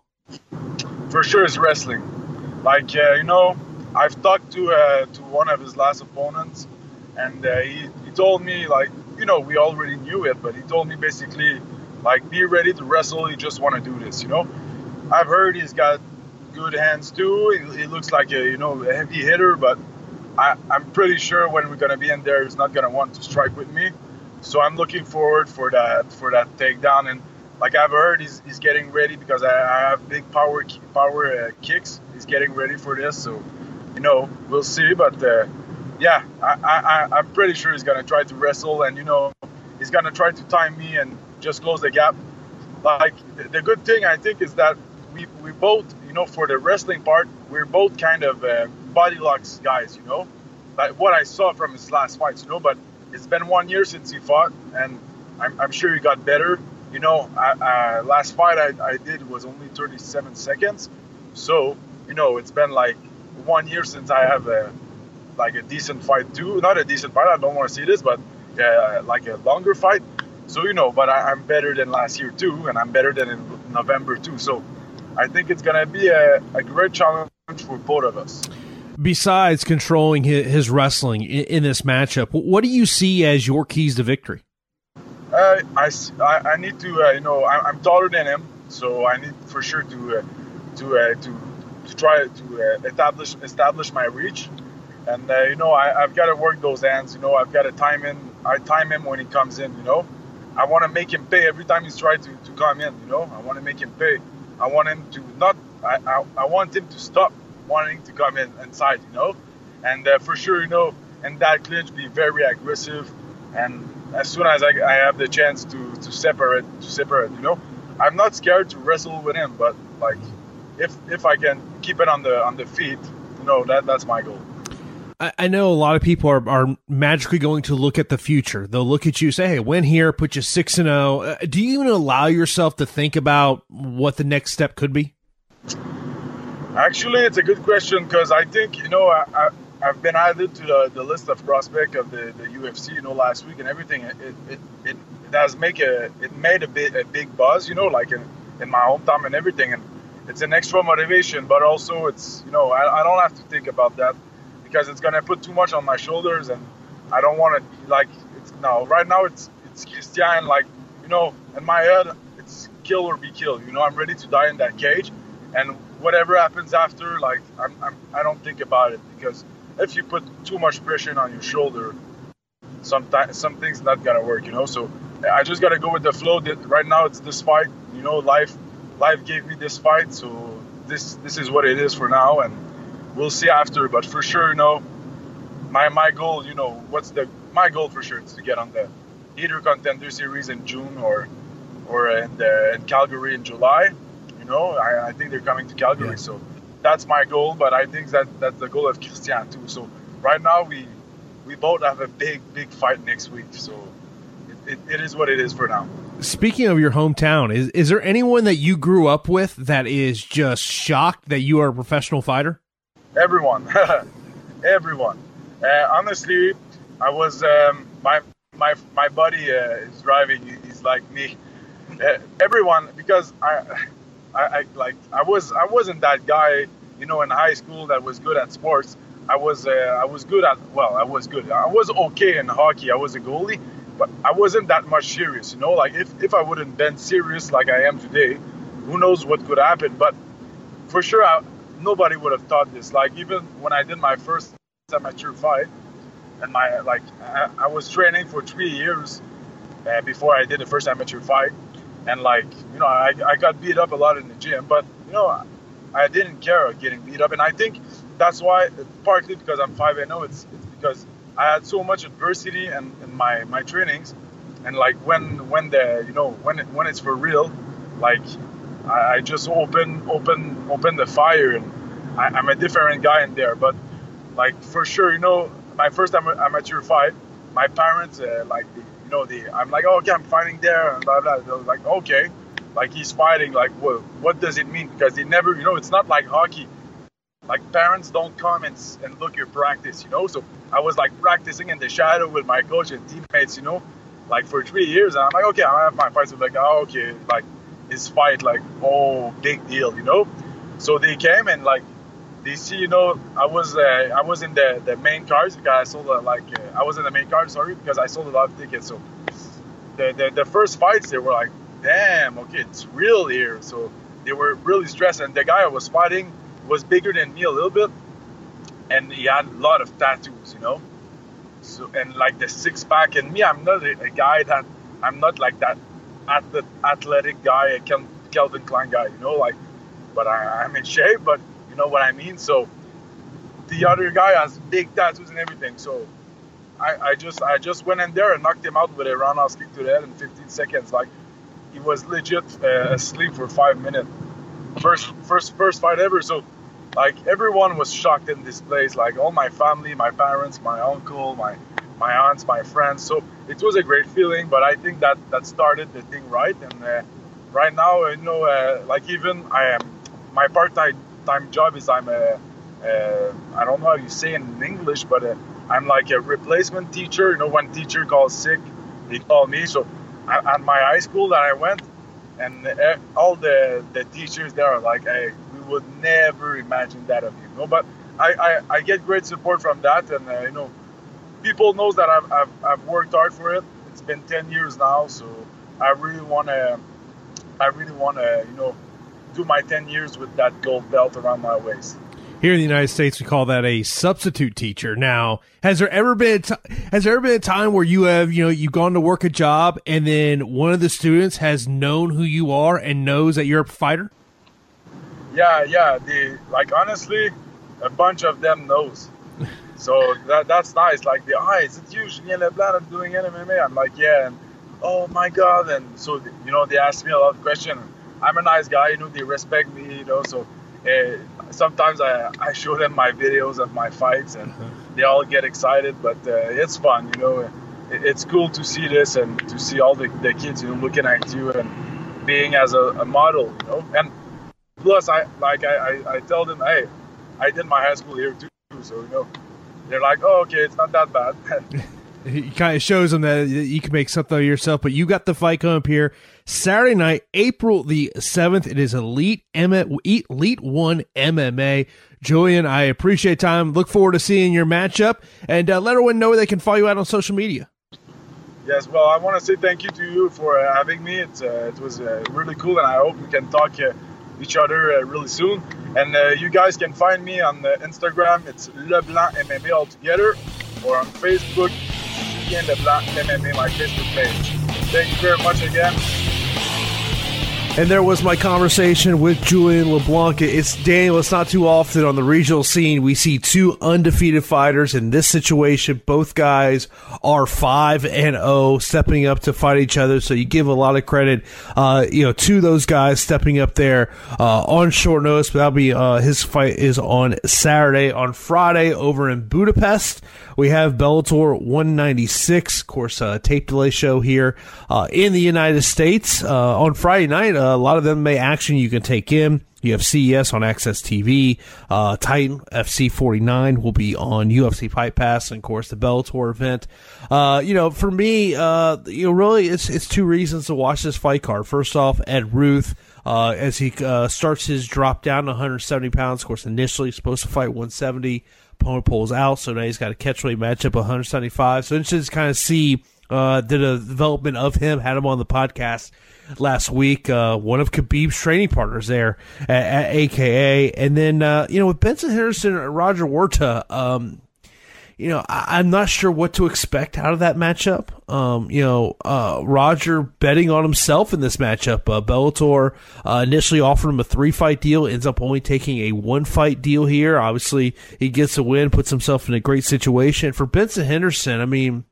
For sure, it's wrestling. Like, uh, you know, I've talked to, uh, to one of his last opponents, and uh, he, he told me, like, you know, we already knew it, but he told me basically, like, be ready to wrestle. You just want to do this, you know. I've heard he's got good hands too. He, he looks like a, you know, a heavy hitter, but I, I'm pretty sure when we're gonna be in there, he's not gonna want to strike with me. So I'm looking forward for that, for that takedown. And like I've heard, he's, he's getting ready because I, I have big power, power uh, kicks. He's getting ready for this, so you know, we'll see. But uh, yeah, I, I, I'm pretty sure he's going to try to wrestle, and, you know, he's going to try to time me and just close the gap. Like, the good thing, I think, is that we we both, you know, for the wrestling part, we're both kind of uh, body locks guys, you know, like what I saw from his last fights, you know, but it's been one year since he fought, and I'm, I'm sure he got better. You know, I, uh, last fight I, I did was only thirty-seven seconds. So, you know, it's been like one year since I have a, like a decent fight too. Not a decent fight, I don't want to see this, but uh, like a longer fight. So, you know, but I, I'm better than last year too, and I'm better than in November too. So I think it's going to be a, a great challenge for both of us. Besides controlling his, his wrestling in, in this matchup, what do you see as your keys to victory? Uh, I, I, I need to, uh, you know, I, I'm taller than him, so I need for sure to uh, to, uh, to to try to uh, establish establish my reach, and uh, you know, I, I've got to work those hands. You know, I've got to time in. I time him when he comes in. You know, I want to make him pay every time he's tried to, to come in. You know, I want to make him pay. I want him to not. I, I, I want him to stop wanting to come in inside. You know, and uh, for sure, you know, in that clinch, be very aggressive, and as soon as I, I have the chance to, to separate, to separate, you know, I'm not scared to wrestle with him, but like, if if I can keep it on the on the feet, you know, that that's my goal. I, I know a lot of people are, are magically going to look at the future. They'll look at you, say, "Hey, win here, put you six and zero." Uh, do you even allow yourself to think about what the next step could be? Actually, it's a good question because I think, you know, I, I I've been added to the, the list of prospects of the, the U F C, you know, last week and everything. It it, it, it does make a it made a bit a big buzz, you know, like in, in my hometown and everything, and it's an extra motivation. But also, it's, you know, I, I don't have to think about that because it's gonna put too much on my shoulders, and I don't want to like it's no right now. It's it's Christian, like, you know, in my head, it's kill or be killed. You know, I'm ready to die in that cage, and whatever happens after, like I'm, I'm, I don't think about it, because if you put too much pressure on your shoulder, sometimes something's not gonna work, you know. So I just gotta go with the flow. Right now it's this fight, you know. Life, life gave me this fight, so this this is what it is for now, and we'll see after. But for sure, you know, my my goal, you know, what's the my goal for sure is to get on the either Contender Series in June or or in, the, in Calgary in July. You know, I, I think they're coming to Calgary, yeah. So that's my goal. But I think that that's the goal of Christian too. So right now we we both have a big big fight next week. So it, it, it is what it is for now. Speaking of your hometown, is is there anyone that you grew up with that is just shocked that you are a professional fighter? Everyone, everyone. Uh, honestly, I was um, my my my buddy uh, is driving. He's like me. Uh, everyone, because I, I, I like I was I wasn't that guy, you know, in high school that was good at sports. I was uh, I was good at well I was good. I was okay in hockey. I was a goalie, but I wasn't that much serious, you know. Like if if I wouldn't been serious like I am today, who knows what could happen? But for sure, I, nobody would have thought this. Like even when I did my first amateur fight, and my like I, I was training for three years uh, before I did the first amateur fight. And like, you know, I, I got beat up a lot in the gym, but, you know, I didn't care getting beat up. And I think that's why, partly because I'm five and oh, it's, it's because I had so much adversity in, in my, my trainings. And like when, when the, you know, when, it, when it's for real, like I, I just open, open, open the fire, and I, I'm a different guy in there. But like, for sure, you know, my first amateur fight, my parents, uh, like, the, you know, the, I'm like, oh, okay, I'm fighting there, and blah, blah. They're like, okay, like he's fighting, like, well, what does it mean? Because they never, you know, it's not like hockey. Like parents don't come and, and look your practice, you know? So I was like practicing in the shadow with my coach and teammates, you know, like for three years. And I'm like, okay, I have my fights. So like, oh, okay, like his fight, like, oh, big deal, you know? So they came and like, they see, you know, I was uh, I was in the, the main cards because I sold a, like uh, I was in the main card, sorry, because I sold a lot of tickets. So the, the the first fights, they were like, damn, okay, it's real here. So they were really stressed, and the guy I was fighting was bigger than me a little bit, and he had a lot of tattoos, you know. So and like the six pack, and me, I'm not a, a guy that I'm not like that at the athletic guy, a Kel, Calvin Klein guy, you know, like, but I, I'm in shape, but. You know what I mean? So the other guy has big tattoos and everything. So I, I just I just went in there and knocked him out with a roundhouse kick to the head in fifteen seconds. Like he was legit uh, asleep for five minutes. First first first fight ever. So like everyone was shocked in this place. Like all my family, my parents, my uncle, my my aunts, my friends. So it was a great feeling. But I think that that started the thing right. And uh, right now, you know, uh, like even I am my part-time time job is I'm a, uh, I don't know how you say it in English, but uh, I'm like a replacement teacher. You know, when teacher calls sick, they call me. So I, at my high school that I went, and uh, all the, the teachers there are like, hey, we would never imagine that of you. you know? But I, I, I get great support from that, and uh, you know, people knows that I've, I've, I've worked hard for it. It's been ten years now, so I really want to, I really want to, you know, do my ten years with that gold belt around my waist. Here in the United States, we call that a substitute teacher. Now, has there ever been a t- has there ever been a time where you have, you know, you've gone to work a job and then one of the students has known who you are and knows that you're a fighter? Yeah, yeah. The like honestly, a bunch of them knows. So that that's nice. Like the ah, is it you, Julien Leblanc, I'm doing M M A? I'm like, yeah, and oh my god, and so you know they ask me a lot of questions. I'm a nice guy, you know, they respect me, you know, so uh, sometimes I, I show them my videos of my fights and they all get excited, but uh, it's fun, you know, it, it's cool to see this and to see all the, the kids, you know, looking at you and being as a, a model, you know, and plus I, like I, I, I tell them, hey, I did my high school here too, so, you know, they're like, oh, okay, it's not that bad. It kind of shows them that you can make something of yourself, but you got the fight coming up here Saturday night, April the seventh. It is Elite M- Elite One M M A. Julien, I appreciate time. Look forward to seeing your matchup, and uh, let everyone know where they can follow you out on social media. Yes, well, I want to say thank you to you for uh, having me. It's, uh, it was uh, really cool, and I hope we can talk uh, each other uh, really soon. And uh, you guys can find me on uh, Instagram. It's LeBlanc M M A altogether, or on Facebook, Julien LeBlanc M M A, my Facebook page. Thank you very much again. And there was my conversation with Julien LeBlanc. It's Daniel, it's not too often on the regional scene we see two undefeated fighters. In this situation, both guys are five and oh, stepping up to fight each other. So you give a lot of credit, uh, you know, to those guys stepping up there uh, on short notice. But that'll be uh, his fight is on Saturday. On Friday over in Budapest, we have Bellator one ninety-six, of course, a tape delay show here uh, in the United States uh, on Friday night. Uh, a lot of them may action you can take in. You have C E S on Access T V. Uh, Titan F C forty-nine will be on U F C Fight Pass, and of course the Bellator event. Uh, you know, for me, uh, you know, really, it's it's two reasons to watch this fight card. First off, Ed Ruth, uh, as he uh, starts his drop down to one hundred seventy pounds. Of course, initially he's supposed to fight one seventy. Opponent pulls out, so now he's got a catchweight matchup one hundred seventy-five. So interested to kind of see uh, the development of him. Had him on the podcast last week. Uh, one of Khabib's training partners there at, at A K A. And then, uh, you know, with Benson Henderson and Roger Huerta, um, you know, I, I'm not sure what to expect out of that matchup. Um, you know, uh, Roger betting on himself in this matchup. Uh, Bellator uh, initially offered him a three-fight deal, ends up only taking a one-fight deal here. Obviously, he gets a win, puts himself in a great situation. For Benson Henderson, I mean,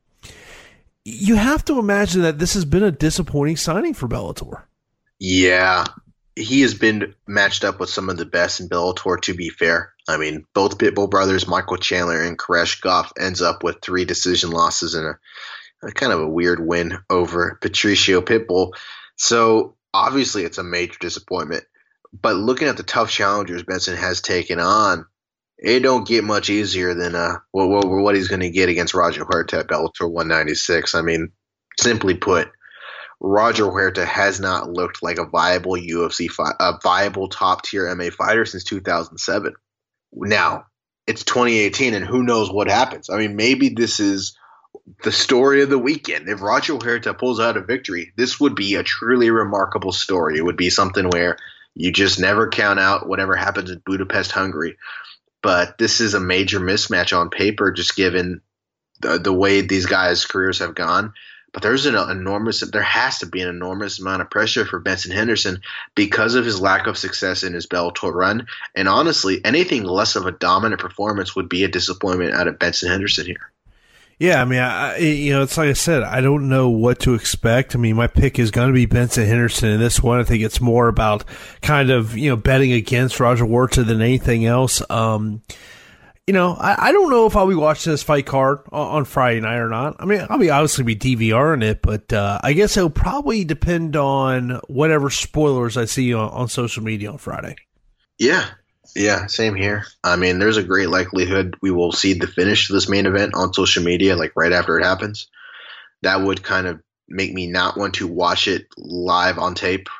you have to imagine that this has been a disappointing signing for Bellator. Yeah, he has been matched up with some of the best in Bellator, to be fair. I mean, both Pitbull brothers, Michael Chandler and Koresh Goff, ends up with three decision losses and a, a kind of a weird win over Patricio Pitbull. So obviously it's a major disappointment. But looking at the tough challengers Benson has taken on, it don't get much easier than uh, what, what, what he's going to get against Roger Huerta at Bellator one ninety-six. I mean, simply put, Roger Huerta has not looked like a viable U F C fight, a viable top tier M M A fighter since two thousand seven. Now it's twenty eighteen, and who knows what happens? I mean, maybe this is the story of the weekend. If Roger Huerta pulls out a victory, this would be a truly remarkable story. It would be something where you just never count out whatever happens in Budapest, Hungary. But this is a major mismatch on paper, just given the, the way these guys' careers have gone. But there's an enormous, there has to be an enormous amount of pressure for Benson Henderson because of his lack of success in his Bellator run. And honestly, anything less of a dominant performance would be a disappointment out of Benson Henderson here. Yeah, I mean, I, you know, it's like I said, I don't know what to expect. I mean, my pick is going to be Benson Henderson in this one. I think it's more about kind of, you know, betting against Roger Huerta than anything else. Um, you know, I, I don't know if I'll be watching this fight card on, on Friday night or not. I mean, I'll be obviously be DVRing it, but uh, I guess it'll probably depend on whatever spoilers I see on, on social media on Friday. Yeah. Yeah, same here. I mean, there's a great likelihood we will see the finish of this main event on social media, like right after it happens. That would kind of make me not want to watch it live on tape.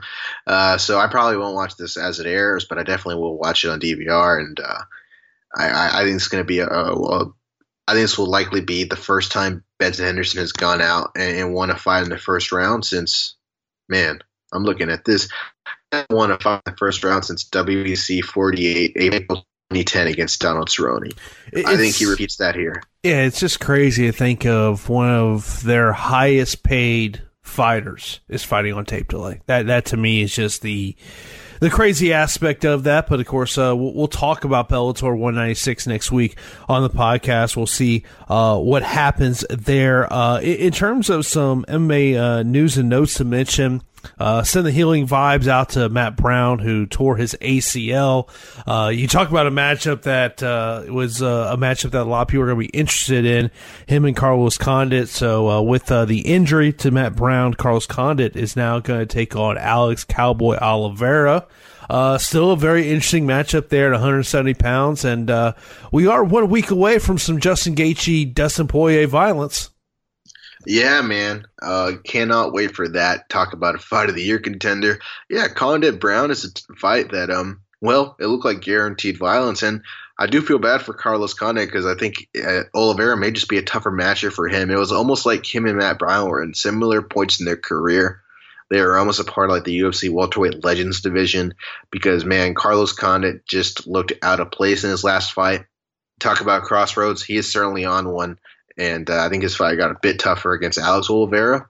uh, so I probably won't watch this as it airs, but I definitely will watch it on D V R. And uh, I, I think it's going to be a, a, a – I think this will likely be the first time Benson Henderson has gone out and, and won a fight in the first round since – man, I'm looking at this – won a fight in the first round since W B C forty-eight, April twenty ten against Donald Cerrone. It's, I think he repeats that here. Yeah, it's just crazy to think of one of their highest paid fighters is fighting on tape delay. That that to me is just the the crazy aspect of that. But of course, uh, we'll, we'll talk about Bellator one ninety-six next week on the podcast. We'll see uh, what happens there. Uh, in, in terms of some M M A uh, news and notes to mention. Uh, send the healing vibes out to Matt Brown, who tore his A C L. Uh, you talk about a matchup that uh, was uh, a matchup that a lot of people are going to be interested in, him and Carlos Condit. So uh, with uh, the injury to Matt Brown, Carlos Condit is now going to take on Alex Cowboy Oliveira. Uh, still a very interesting matchup there at one hundred seventy pounds. And uh, we are one week away from some Justin Gaethje, Dustin Poirier violence. Yeah, man. Uh, cannot wait for that. Talk about a fight of the year contender. Yeah, Condit Brown is a fight that, um, well, it looked like guaranteed violence. And I do feel bad for Carlos Condit because I think uh, Oliveira may just be a tougher matcher for him. It was almost like him and Matt Brown were in similar points in their career They are almost a part of like the U F C welterweight legends division because, man, Carlos Condit just looked out of place in his last fight. Talk about crossroads. He is certainly on one, and uh, I think his fight got a bit tougher against Alex Oliveira.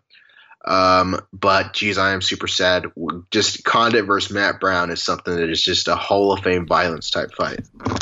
Um, but, geez, I am super sad. Just Condit versus Matt Brown is something that is just a Hall of Fame violence type fight.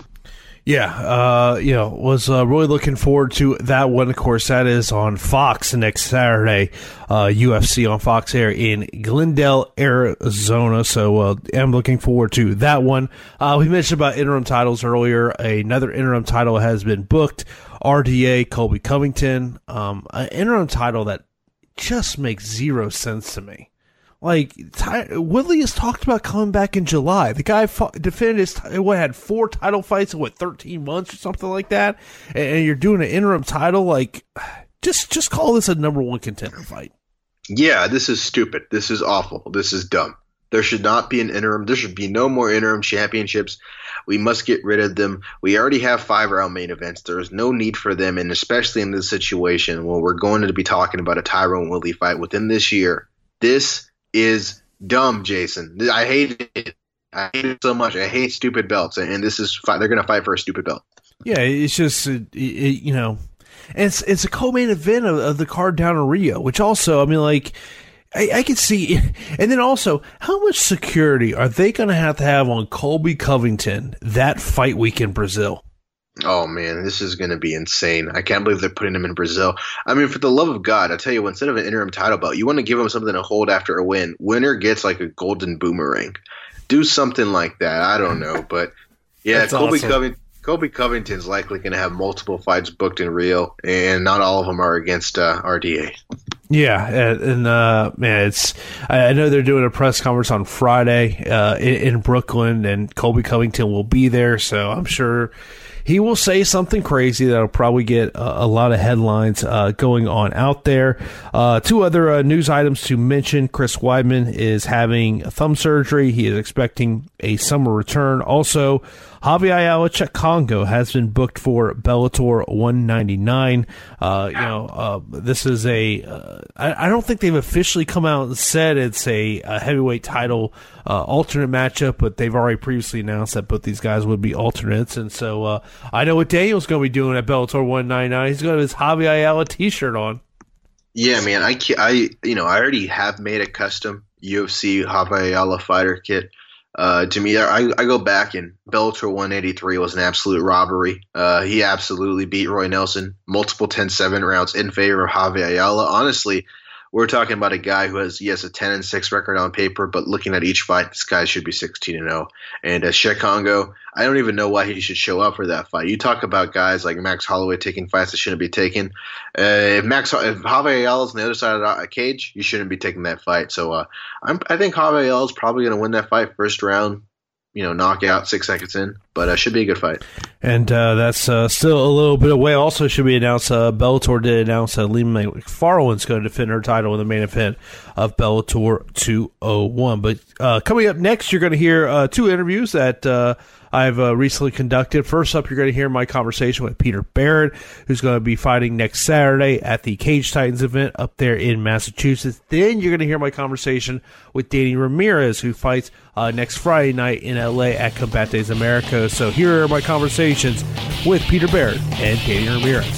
Yeah, uh, you know, was uh, really looking forward to that one. Of course, that is on Fox next Saturday, uh, U F C on Fox Air in Glendale, Arizona. So uh, I'm looking forward to that one. Uh, we mentioned about interim titles earlier. Another interim title has been booked. R D A, Colby Covington. Um, an interim title that just makes zero sense to me. Like, Ty- Woodley has talked about coming back in July. The guy fought, defended his, what, had four title fights in, what, thirteen months or something like that? And, and you're doing an interim title? Like, just just call this a number one contender fight. Yeah, this is stupid. This is awful. This is dumb. There should not be an interim. There should be no more interim championships. We must get rid of them. We already have five-round main events. There is no need for them, and especially in this situation when we're going to be talking about a Tyron Woodley fight within this year. This is dumb, Jason. I hate it. I hate it so much. I hate stupid belts, and this is they're going to fight for a stupid belt. Yeah, it's just it, it, you know, and it's it's a co-main event of, of the card down in Rio, which also, I mean, like, I, I can see, and then also, how much security are they going to have to have on Colby Covington that fight week in Brazil? Oh, man, this is going to be insane. I can't believe they're putting him in Brazil. I mean, for the love of God, I tell you, instead of an interim title belt, you want to give him something to hold after a win. Winner gets like a golden boomerang. Do something like that. I don't know. But, yeah, That's Colby, awesome. Covington, Colby Covington's likely going to have multiple fights booked in Rio, and not all of them are against uh, R D A. Yeah, and, and uh, man, it's I know they're doing a press conference on Friday uh, in, in Brooklyn, and Colby Covington will be there, so I'm sure he will say something crazy that'll probably get a, a lot of headlines uh, going on out there. Uh, two other uh, news items to mention. Chris Weidman is having thumb surgery. He is expecting a summer return. Also, Javier Ayala Congo has been booked for Bellator one ninety-nine. Uh, you know, uh, this is a. Uh, I, I don't think they've officially come out and said it's a, a heavyweight title uh, alternate matchup, but they've already previously announced that both these guys would be alternates. And so uh, I know what Daniel's going to be doing at Bellator one ninety-nine. He's going to have his Javier Ayala T-shirt on. Yeah, man, I, I, you know, I already have made a custom U F C Javier Ayala fighter kit. Uh, to me, I, I go back, and Bellator one eighty-three was an absolute robbery. Uh, he absolutely beat Roy Nelson, multiple ten seven rounds in favor of Javier Ayala. Honestly, we're talking about a guy who has, yes, a ten and six record on paper, but looking at each fight, this guy should be sixteen and oh. And uh, Cheick Kongo, I don't even know why he should show up for that fight. You talk about guys like Max Holloway taking fights that shouldn't be taken. Uh, if Max, if Javier Ayala's on the other side of the cage, you shouldn't be taking that fight. So uh, I'm, I think Javier Ayala's probably going to win that fight first round, you know, knockout six seconds in, but uh, should be a good fight. And uh, that's uh, still a little bit away. Also should be announced, uh, Bellator did announce that Lima McFarland's going to defend her title in the main event of Bellator two oh one. But uh, coming up next, you're going to hear uh, two interviews that uh, I've uh, recently conducted. First up, you're going to hear my conversation with Peter Barrett, who's going to be fighting next Saturday at the Cage Titans event up there in Massachusetts. Then you're going to hear my conversation with Danny Ramirez, who fights uh, next Friday night in L A at Combates America. So here are my conversations with Peter Barrett and Danny Ramirez.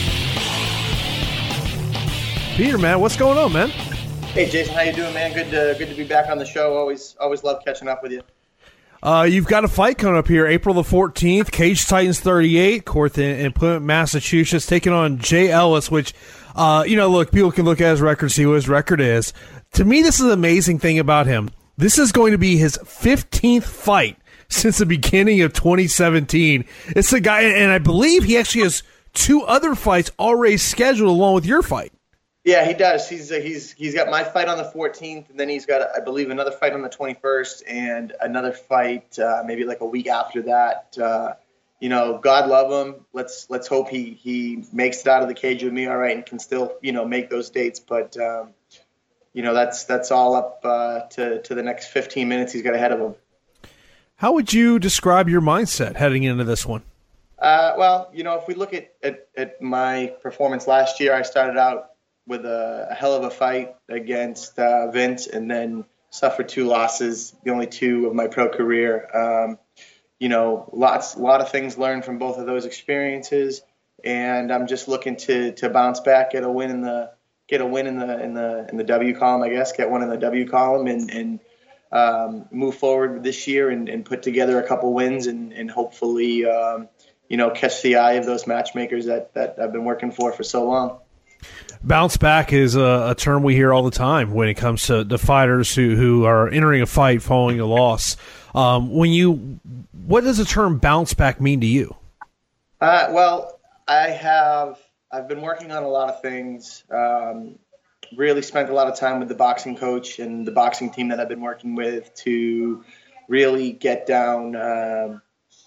Peter, man, what's going on, man? Hey, Jason, how you doing, man? Good to, good to be back on the show. Always always love catching up with you. Uh, you've got a fight coming up here, April the fourteenth, Cage Titans thirty-eight, court in, in Plymouth, Massachusetts, taking on Jay Ellis, which, uh, you know, look, people can look at his record, see what his record is. To me, this is an amazing thing about him. This is going to be his fifteenth fight since the beginning of twenty seventeen. It's a guy, and I believe he actually has two other fights already scheduled along with your fight. Yeah, he does. He's uh, he's he's got my fight on the fourteenth, and then he's got, I believe, another fight on the twenty-first, and another fight uh, maybe like a week after that. Uh, you know, God love him. Let's let's hope he he makes it out of the cage with me all right and can still, you know, make those dates. But um, you know, that's that's all up uh, to to the next fifteen minutes he's got ahead of him. How would you describe your mindset heading into this one? Uh, well, you know, if we look at, at, at my performance last year, I started out with a, a hell of a fight against uh, Vince, and then suffered two losses, the only two of my pro career. Um, you know, lots, a lot of things learned from both of those experiences, and I'm just looking to to bounce back, get a win in the get a win in the in the in the W column, I guess, get one in the W column, and and um, move forward this year and, and put together a couple wins, and and hopefully, um, you know, catch the eye of those matchmakers that that I've been working for for so long. Bounce back is a, a term we hear all the time when it comes to the fighters who, who are entering a fight following a loss. Um, when you, what does the term bounce back mean to you? Uh, well, I have I've been working on a lot of things. Um, really spent a lot of time with the boxing coach and the boxing team that I've been working with to really get down um,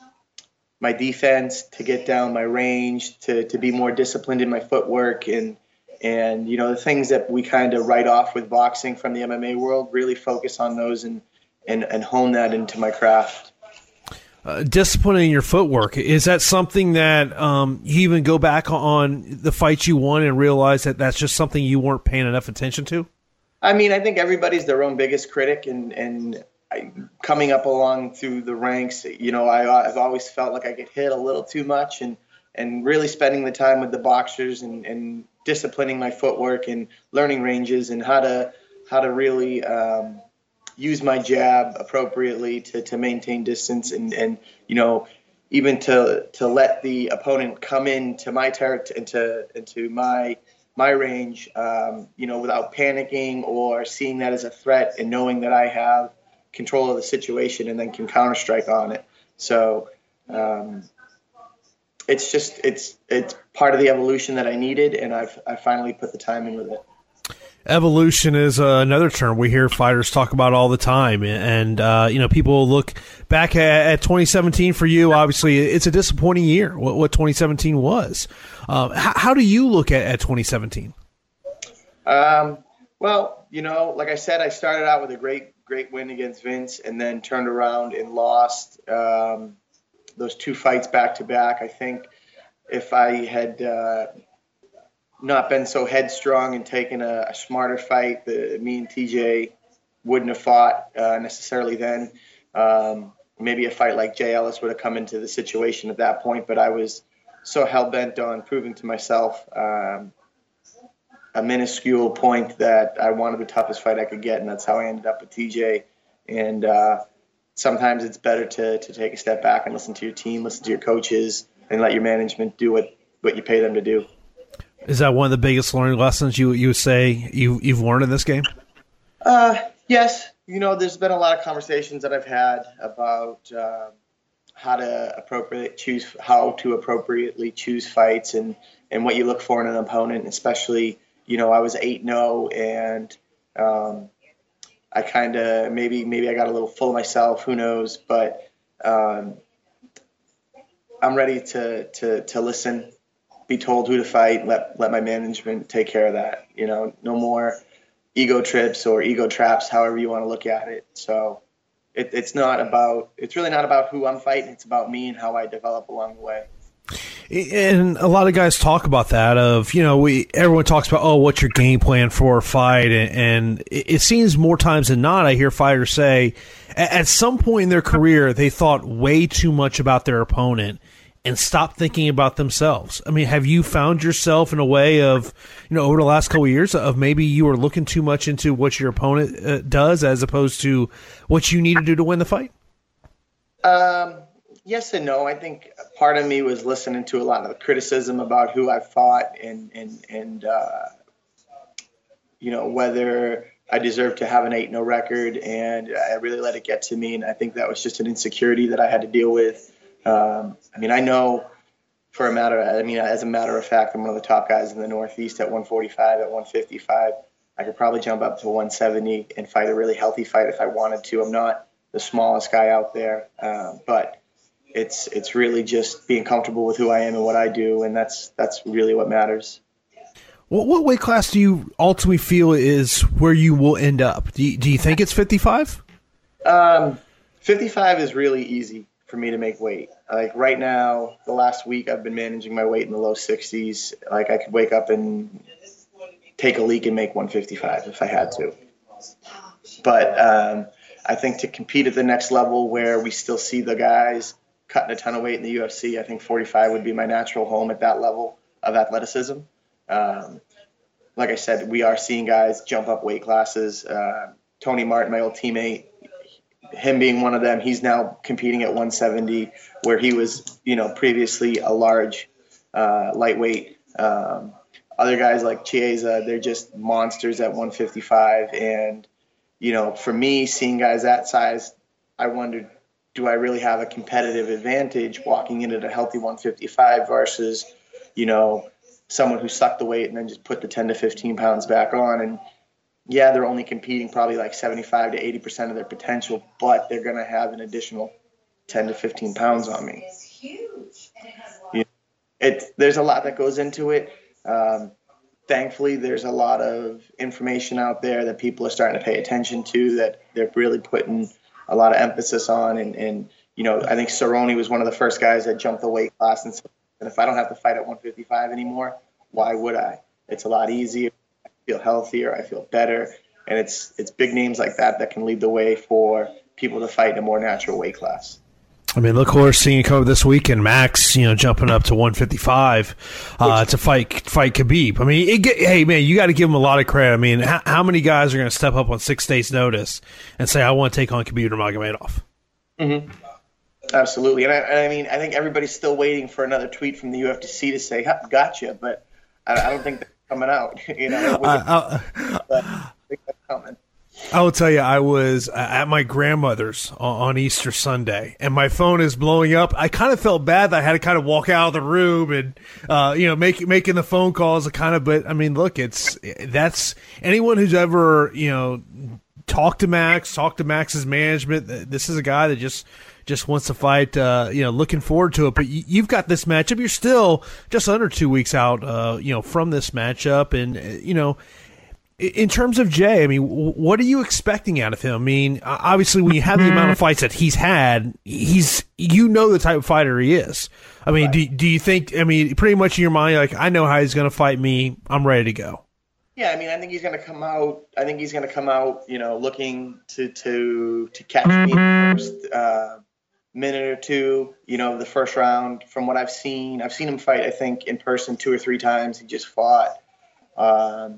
my defense, to get down my range, to to be more disciplined in my footwork, and and you know the things that we kind of write off with boxing from the M M A world. Really focus on those and and, and hone that into my craft. Uh, disciplining your footwork, is that something that um, you even go back on the fights you won and realize that that's just something you weren't paying enough attention to? I mean, I think everybody's their own biggest critic, and and I, coming up along through the ranks, you know, I, I've always felt like I get hit a little too much, and and really spending the time with the boxers and, and disciplining my footwork and learning ranges and how to how to really um, use my jab appropriately to, to maintain distance, and, and you know even to to let the opponent come into my territory, into into my my range, um, you know, without panicking or seeing that as a threat, and knowing that I have control of the situation and then can counter strike on it. So um, it's just it's it's part of the evolution that I needed, and I've I finally put the time in with it. Evolution is uh, another term we hear fighters talk about all the time, and uh, you know, people look back at, at twenty seventeen for you. Obviously, it's a disappointing year. What, what twenty seventeen was. Um, how, how do you look at, at twenty seventeen? Um, well, you know, like I said, I started out with a great, great win against Vince, and then turned around and lost um, those two fights back to back. I think if I had uh, not been so headstrong and taken a, a smarter fight, the, me and T J wouldn't have fought uh, necessarily then. Um, maybe a fight like Jay Ellis would have come into the situation at that point, but I was so hell-bent on proving to myself um, a minuscule point that I wanted the toughest fight I could get, and that's how I ended up with T J. And uh, sometimes it's better to, to take a step back and listen to your team, listen to your coaches, and let your management do what, what you pay them to do. Is that one of the biggest learning lessons you you would say you, you've learned in this game? Uh, yes. You know, there's been a lot of conversations that I've had about uh, how to appropriate choose how to appropriately choose fights, and, and what you look for in an opponent. Especially, you know, I was eight and oh, and um, I kind of maybe maybe I got a little full of myself. Who knows? But um, I'm ready to to to listen. Be told who to fight, let let my management take care of that. You know, no more ego trips or ego traps, however you want to look at it. So it, it's not about, it's really not about who I'm fighting. It's about me and how I develop along the way. And a lot of guys talk about that of, you know, we everyone talks about, oh, what's your game plan for a fight? And, and it seems more times than not, I hear fighters say at some point in their career, they thought way too much about their opponent and stop thinking about themselves. I mean, have you found yourself in a way of, you know, over the last couple of years of maybe you were looking too much into what your opponent uh, does as opposed to what you need to do to win the fight? Um, yes and no. I think part of me was listening to a lot of the criticism about who I fought, and, and, and uh, you know, whether I deserved to have an eight and oh record, and I really let it get to me. And I think that was just an insecurity that I had to deal with. Um, I mean, I know for a matter, I mean, as a matter of fact, I'm one of the top guys in the Northeast at one forty-five, at one fifty-five. I could probably jump up to one seventy and fight a really healthy fight if I wanted to. I'm not the smallest guy out there, uh, but it's it's really just being comfortable with who I am and what I do, and that's that's really what matters. Well, what weight class do you ultimately feel is where you will end up? Do you, do you think it's fifty-five? Um, fifty-five is really easy for me to make weight. Like right now, the last week I've been managing my weight in the low sixties. Like I could wake up and take a leak and make one fifty-five if I had to. But um, I think to compete at the next level where we still see the guys cutting a ton of weight in the U F C, I think forty-five would be my natural home at that level of athleticism. Um, like I said, we are seeing guys jump up weight classes. Uh, Tony Martin, my old teammate, him being one of them, he's now competing at one seventy, where he was, you know, previously a large uh, lightweight. Um, other guys like Chiesa, they're just monsters at one fifty-five. And, you know, for me, seeing guys that size, I wondered, do I really have a competitive advantage walking in at a healthy one fifty-five versus, you know, someone who sucked the weight and then just put the ten to fifteen pounds back on? And yeah, they're only competing probably like seventy-five to eighty percent of their potential, but they're going to have an additional ten to fifteen pounds on me. You know, it, there's a lot that goes into it. Um, thankfully, there's a lot of information out there that people are starting to pay attention to, that they're really putting a lot of emphasis on. And, and you know, I think Cerrone was one of the first guys that jumped the weight class and said, and if I don't have to fight at one fifty-five anymore, why would I? It's a lot easier. I feel healthier. I feel better. And it's it's big names like that that can lead the way for people to fight in a more natural weight class. I mean, look who we're seeing come up this weekend. Max, you know, jumping up to one fifty-five uh, to fight fight Khabib. I mean, it get, hey, man, you got to give him a lot of credit. I mean, how, how many guys are going to step up on six days' notice and say, I want to take on Khabib Nurmagomedov? Mm-hmm. Absolutely. And I, and I mean, I think everybody's still waiting for another tweet from the U F C to say, gotcha, but I, I don't think they're coming out. You know, uh, uh, but I think that's coming. I will tell you, I was at my grandmother's on Easter Sunday, and my phone is blowing up. I kind of felt bad that I had to kind of walk out of the room and, uh, you know, make, making the phone calls. Kind of, but I mean, look, it's that's anyone who's ever, you know, talked to Max, talked to Max's management. This is a guy that just just wants to fight. Uh, you know, looking forward to it. But you, you've got this matchup. You're still just under two weeks out, uh, you know, from this matchup, and uh, you know. In terms of Jay, I mean, what are you expecting out of him? I mean, obviously, when you have the amount of fights that he's had, he's you know the type of fighter he is. I mean, right. do do you think? I mean, pretty much in your mind, like I know how he's going to fight me. I'm ready to go. Yeah, I mean, I think he's going to come out. I think he's going to come out, you know, looking to to to catch me in the first uh, minute or two. You know, the first round. From what I've seen, I've seen him fight. I think in person two or three times. He just fought. Um,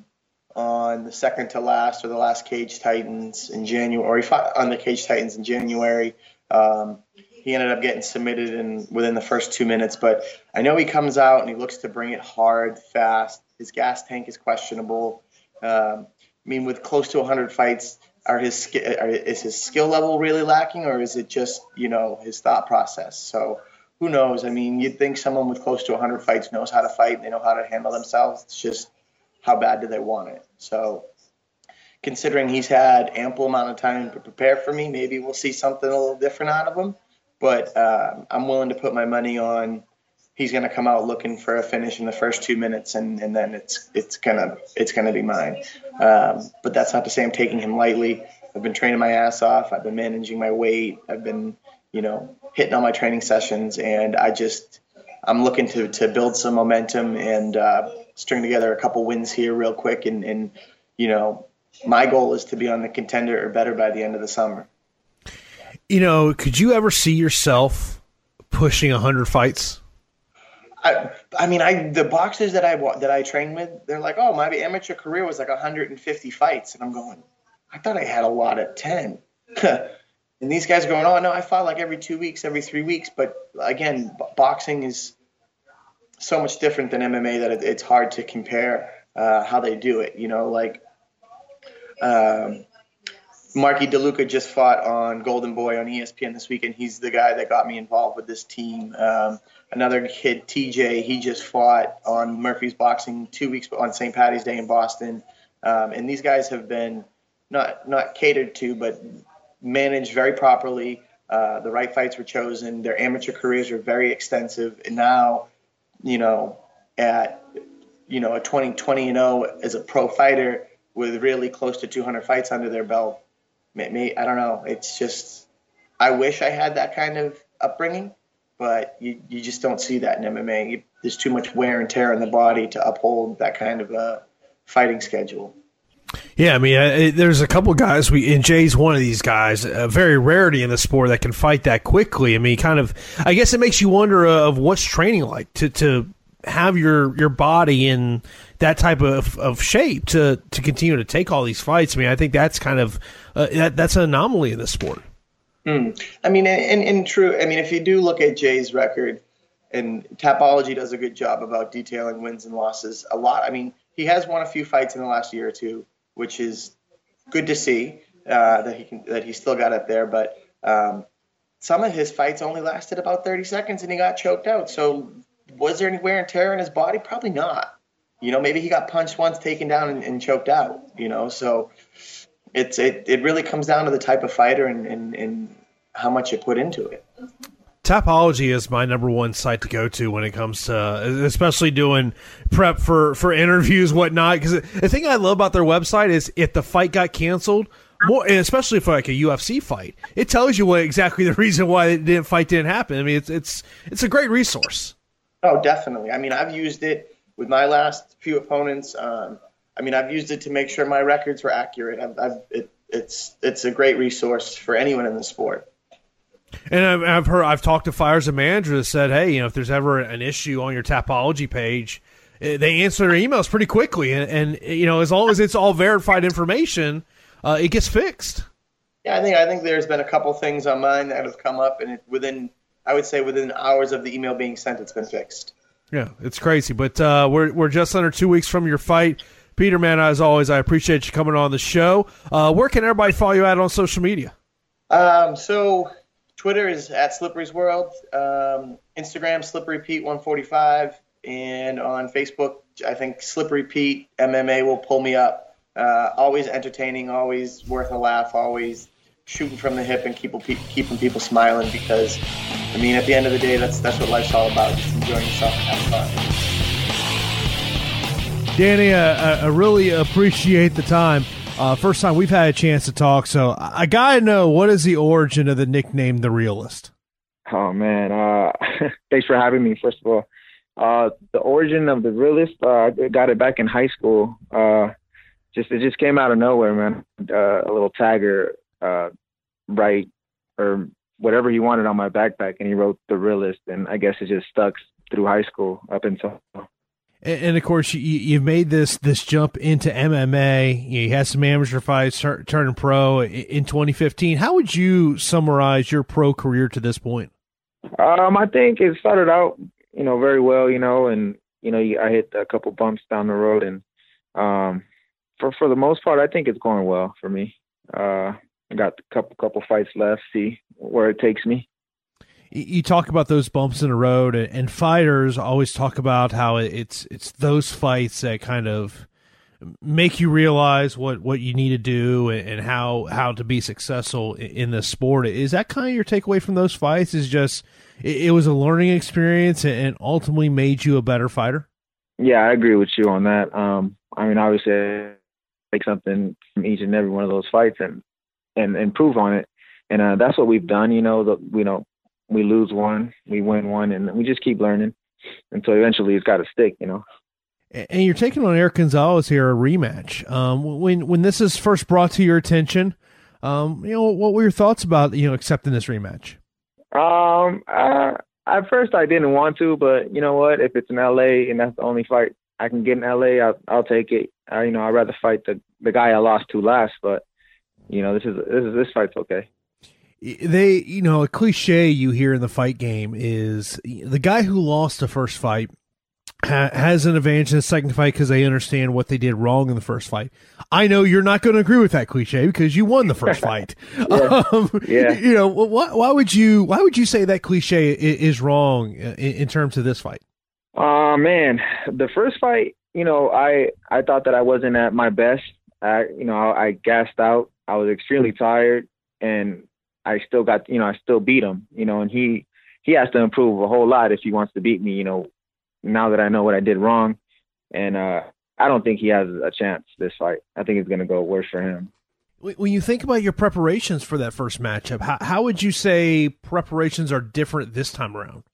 on the second to last or the last Cage Titans in January, or he fought on the Cage Titans in January. Um, he ended up getting submitted in within the first two minutes, but I know he comes out and he looks to bring it hard, fast. His gas tank is questionable. Um, I mean, with close to one hundred fights, are his are, is his skill level really lacking, or is it just, you know, his thought process? So who knows? I mean, you'd think someone with close to one hundred fights knows how to fight. They know how to handle themselves. It's just, how bad do they want it? So considering he's had ample amount of time to prepare for me, maybe we'll see something a little different out of him. But uh, I'm willing to put my money on he's going to come out looking for a finish in the first two minutes, and, and then it's it's gonna it's gonna be mine. Um, but that's not to say I'm taking him lightly. I've been training my ass off. I've been managing my weight. I've been, you know, hitting all my training sessions, and I just I'm looking to to build some momentum and uh, string together a couple wins here real quick, and, and you know, my goal is to be on the contender or better by the end of the summer. You know, could you ever see yourself pushing one hundred fights? I, I mean, I the boxers that I that I train with, they're like, oh, my amateur career was like one hundred fifty fights, and I'm going, I thought I had a lot at ten. And these guys are going, oh no, I fought like every two weeks, every three weeks. But again, b- boxing is so much different than M M A that it, it's hard to compare uh, how they do it. You know, like um, Marky DeLuca just fought on Golden Boy on E S P N this weekend. He's the guy that got me involved with this team. Um, another kid, T J, he just fought on Murphy's Boxing two weeks on Saint Patty's Day in Boston. Um, and these guys have been not not catered to, but managed very properly. Uh, the right fights were chosen. Their amateur careers are very extensive. And now, you know, at, you know, a twenty, twenty and oh as a pro fighter with really close to two hundred fights under their belt, may, I don't know. It's just, I wish I had that kind of upbringing, but you, you just don't see that in M M A. You, there's too much wear and tear in the body to uphold that kind of uh, fighting schedule. Yeah, I mean, uh, there's a couple guys. We and Jay's one of these guys. A very rarity in the sport that can fight that quickly. I mean, kind of. I guess it makes you wonder uh, of what's training like to to have your your body in that type of, of shape to to continue to take all these fights. I mean, I think that's kind of uh, that that's an anomaly in the sport. Mm. I mean, in in true. I mean, if you do look at Jay's record, and Tapology does a good job about detailing wins and losses a lot. I mean, he has won a few fights in the last year or two, which is good to see uh, that he can that he still got it there. But um, some of his fights only lasted about thirty seconds, and he got choked out. So was there any wear and tear in his body? Probably not. You know, maybe he got punched once, taken down, and, and choked out. You know, so it's it it really comes down to the type of fighter and and, and how much you put into it. Tapology is my number one site to go to when it comes to, especially doing prep for, for interviews, whatnot. Because the thing I love about their website is if the fight got canceled, more, and especially for like a U F C fight, it tells you what exactly the reason why the didn't fight didn't happen. I mean, it's it's it's a great resource. Oh, definitely. I mean, I've used it with my last few opponents. Um, I mean, I've used it to make sure my records were accurate. I've, I've it, it's it's a great resource for anyone in the sport. And I've, I've heard, I've talked to fighters and managers that said, hey, you know, if there's ever an issue on your Tapology page, they answer their emails pretty quickly. And, and you know, as long as it's all verified information, uh, it gets fixed. Yeah, I think I think there's been a couple things on mine that have come up, and it, within, I would say within hours of the email being sent, it's been fixed. Yeah, it's crazy. But uh, we're we're just under two weeks from your fight. Peter, man, as always, I appreciate you coming on the show. Uh, where can everybody follow you at on social media? Um, so Twitter is at Slippery's World, um, Instagram Slippery Pete one forty-five, and on Facebook, I think Slippery Pete M M A will pull me up. Uh, always entertaining, always worth a laugh, always shooting from the hip and keep, keeping people smiling because, I mean, at the end of the day, that's that's what life's all about, just enjoying yourself and having fun. Danny, uh, I really appreciate the time. Uh, first time we've had a chance to talk, so I gotta know, what is the origin of the nickname The Realist? Oh, man. Uh, thanks for having me, first of all. Uh, the origin of The Realist, uh, I got it back in high school. Uh, just It just came out of nowhere, man. Uh, a little tagger uh, write or whatever he wanted on my backpack, and he wrote The Realist, and I guess it just stuck through high school up until And, and of course, you, you've made this this jump into M M A. You had some amateur fights, turn, turning pro in twenty fifteen. How would you summarize your pro career to this point? Um, I think it started out, you know, very well, you know, and you know, I hit a couple bumps down the road, and um, for for the most part, I think it's going well for me. Uh, I got a couple couple fights left. See where it takes me. You talk about those bumps in the road, and fighters always talk about how it's it's those fights that kind of make you realize what, what you need to do and how how to be successful in this sport. Is that kind of your takeaway from those fights? Is just it, it was a learning experience and ultimately made you a better fighter? Yeah, I agree with you on that. Um, I mean, obviously, I take something from each and every one of those fights and and improve on it, and uh, that's what we've done. You know, the, you know. We lose one, we win one, and we just keep learning until eventually it's got to stick, you know. And you're taking on Eric Gonzalez here, a rematch. Um, when when this is first brought to your attention, um, you know, what were your thoughts about, you know, accepting this rematch? Um, uh, at first I didn't want to, but you know what? If it's in L A and that's the only fight I can get in L A, I'll, I'll take it. Uh, you know, I'd rather fight the the guy I lost to last, but you know, this is this is this fight's okay. They, you know, a cliche you hear in the fight game is the guy who lost the first fight ha- has an advantage in the second fight because they understand what they did wrong in the first fight. I know you're not going to agree with that cliche because you won the first fight. yeah. Um, yeah. You know, why, why would you why would you say that cliche is, is wrong in, in terms of this fight? Oh, uh, man, the first fight, you know, I I thought that I wasn't at my best. I, you know, I, I gassed out. I was extremely tired, and I still got, you know, I still beat him, you know, and he, he has to improve a whole lot if he wants to beat me, you know, now that I know what I did wrong. And uh, I don't think he has a chance this fight. I think it's going to go worse for him. When you think about your preparations for that first matchup, how, how would you say preparations are different this time around?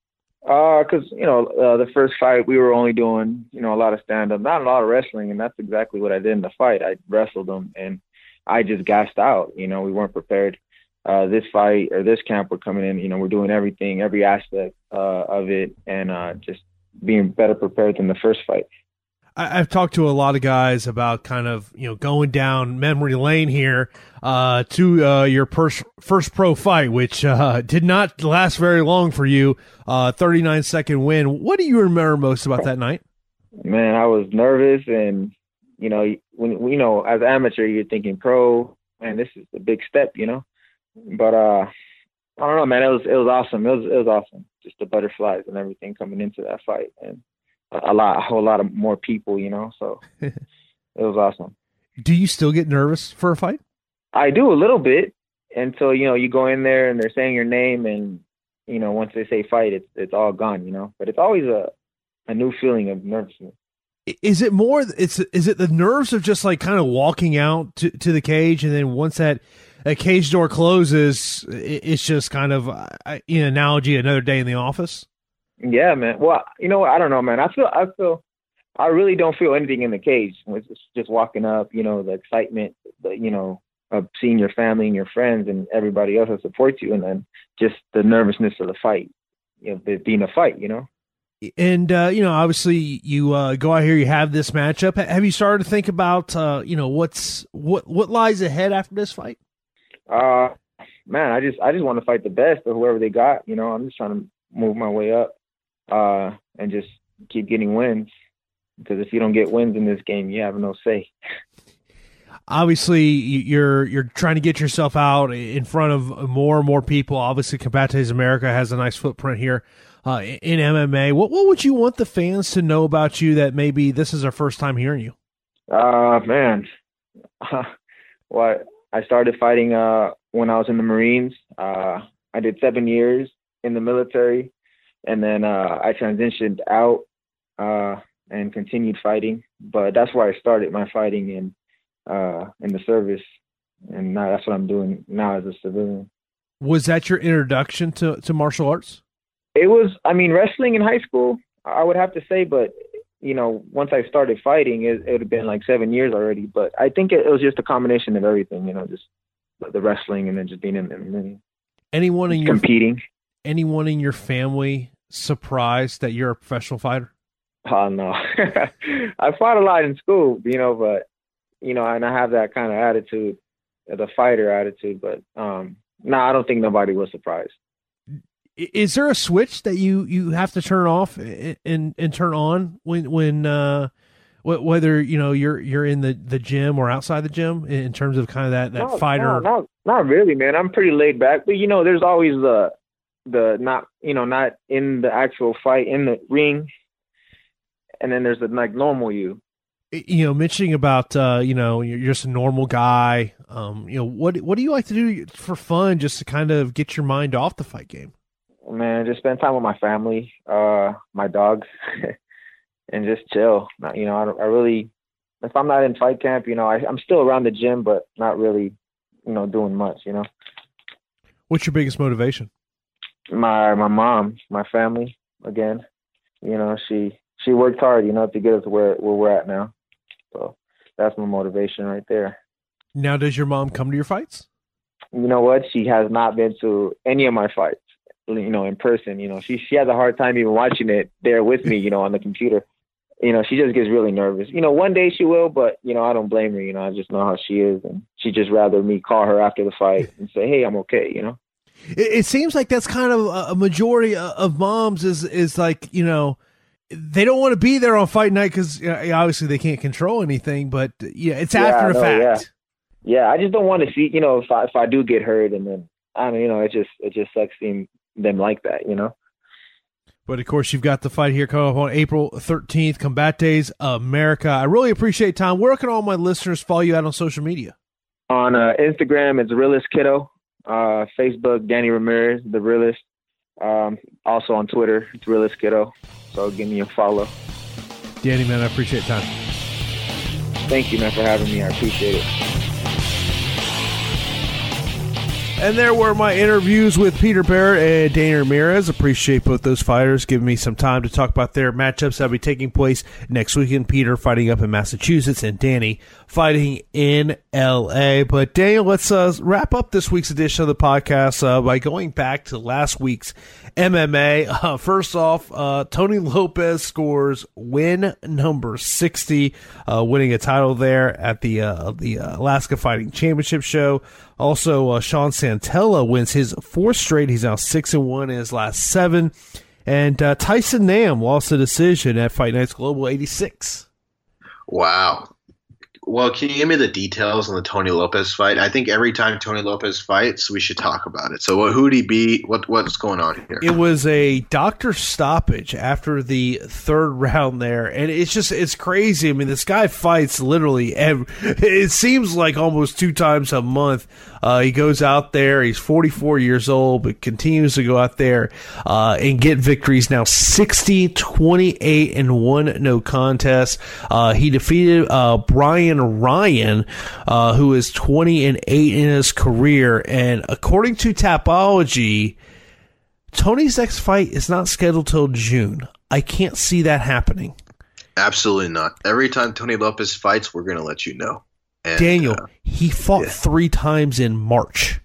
Uh, cause you know, uh, the first fight we were only doing, you know, a lot of stand up, not a lot of wrestling. And that's exactly what I did in the fight. I wrestled them and I just gassed out, you know, we weren't prepared. Uh, this fight or this camp we're coming in, you know, we're doing everything, every aspect, uh, of it. And, uh, just being better prepared than the first fight. I've talked to a lot of guys about kind of, you know, going down memory lane here uh, to uh, your pers- first pro fight, which uh, did not last very long for you, uh, thirty-nine second win. What do you remember most about that night? Man, I was nervous, and, you know, when you know, as an amateur, you're thinking pro, man, this is a big step, you know. But uh, I don't know, man, it was it was awesome. It was it was awesome, just the butterflies and everything coming into that fight, and a lot, a whole lot of more people, you know, so it was awesome. Do you still get nervous for a fight? I do a little bit until, you know, you go in there and they're saying your name and, you know, once they say fight, it's, it's all gone, you know, but it's always a, a new feeling of nervousness. Is it more, it's, is it the nerves of just like kind of walking out to, to the cage, and then once that, that cage door closes, it's just kind of, uh, in analogy, another day in the office? Yeah, man. Well, you know what? I don't know, man. I feel, I feel, I really don't feel anything in the cage. It's just walking up, you know, the excitement, the, you know, of seeing your family and your friends and everybody else that supports you, and then just the nervousness of the fight, you know, it being a fight, you know. And uh, you know, obviously, you uh, go out here, you have this matchup. Have you started to think about, uh, you know, what's what what lies ahead after this fight? Uh, man, I just I just want to fight the best of whoever they got. You know, I'm just trying to move my way up. Uh, and just keep getting wins, because if you don't get wins in this game, you have no say. Obviously, you're you're trying to get yourself out in front of more and more people. Obviously, Combates America has a nice footprint here uh, in M M A. What what would you want the fans to know about you that maybe this is their first time hearing you? Uh, man, well, I started fighting uh, when I was in the Marines. Uh, I did seven years in the military. And then uh, I transitioned out uh, and continued fighting. But that's where I started my fighting in uh, in the service. And now that's what I'm doing now as a civilian. Was that your introduction to, to martial arts? It was, I mean, wrestling in high school, I would have to say. But, you know, once I started fighting, it, it would have been like seven years already. But I think it, it was just a combination of everything, you know, just the wrestling and then just being in the ring. Anyone in your competing. Anyone in your family surprised that you're a professional fighter? Oh, no. I fought a lot in school, you know, but, you know, and I have that kind of attitude, the fighter attitude, but um, no, I don't think nobody was surprised. Is there a switch that you, you have to turn off and, and, and turn on when, when uh, whether, you know, you're, you're in the, the gym or outside the gym in terms of kind of that, that no, fighter? No, not, not really, man. I'm pretty laid back, but, you know, there's always the, the not, you know, not in the actual fight in the ring. And then there's the like normal you, you know, mentioning about, uh, you know, you're just a normal guy. Um, you know, what, what do you like to do for fun just to kind of get your mind off the fight game? Man, just spend time with my family, uh, my dogs, and just chill. You know, I, I really, if I'm not in fight camp, you know, I, I'm still around the gym, but not really, you know, doing much, you know. What's your biggest motivation? My my mom, my family, again. You know, she she worked hard, you know, to get us where, where we're at now. So that's my motivation right there. Now, does your mom come to your fights? You know what? She has not been to any of my fights, you know, in person. You know, she she has a hard time even watching it there with me, you know, on the computer. You know, she just gets really nervous. You know, one day she will, but, you know, I don't blame her. You know, I just know how she is. And she'd just rather me call her after the fight and say, hey, I'm okay, you know. It seems like that's kind of a majority of moms is, is like, you know, they don't want to be there on fight night because you know, obviously they can't control anything, but yeah, it's yeah, after the no, fact. Yeah. yeah, I just don't want to see, you know, if I, if I do get hurt and then, I mean, you know, it just, it just sucks seeing them like that, you know. But of course, you've got the fight here coming up on April thirteenth, Combates America. I really appreciate time. Where can all my listeners follow you out on social media? On uh, Instagram, it's Realist Kiddo. Uh, Facebook, Danny Ramirez, the Realist. Um, also on Twitter, it's Realist Kiddo. So give me a follow. Danny, man, I appreciate time. Thank you, man, for having me. I appreciate it. And there were my interviews with Peter Barrett and Danny Ramirez. Appreciate both those fighters giving me some time to talk about their matchups that will be taking place next weekend. Peter fighting up in Massachusetts and Danny fighting in L A. But Daniel, let's uh, wrap up this week's edition of the podcast uh, by going back to last week's M M A. Uh, first off, uh, Tony Lopez scores win number sixty, uh, winning a title there at the uh, the uh, Alaska Fighting Championship show. Also, uh, Sean Santella wins his fourth straight. He's now six and one in his last seven. And uh, Tyson Nam lost a decision at Fight Nights Global eighty-six. Wow. Well, can you give me the details on the Tony Lopez fight? I think every time Tony Lopez fights, we should talk about it. So who did he beat? What, what's going on here? It was a doctor stoppage after the third round there. And it's just, it's crazy. I mean, this guy fights literally every, it seems like almost two times a month. Uh, he goes out there. He's forty-four years old, but continues to go out there uh, and get victories. Now sixty, twenty-eight, and one no contest. Uh, he defeated uh, Brian Ryan, uh, who is twenty and eight in his career. And according to Tapology, Tony's next fight is not scheduled till June. I can't see that happening. Absolutely not. Every time Tony Lopez fights, we're going to let you know. And, Daniel, uh, he fought yeah. three times in March.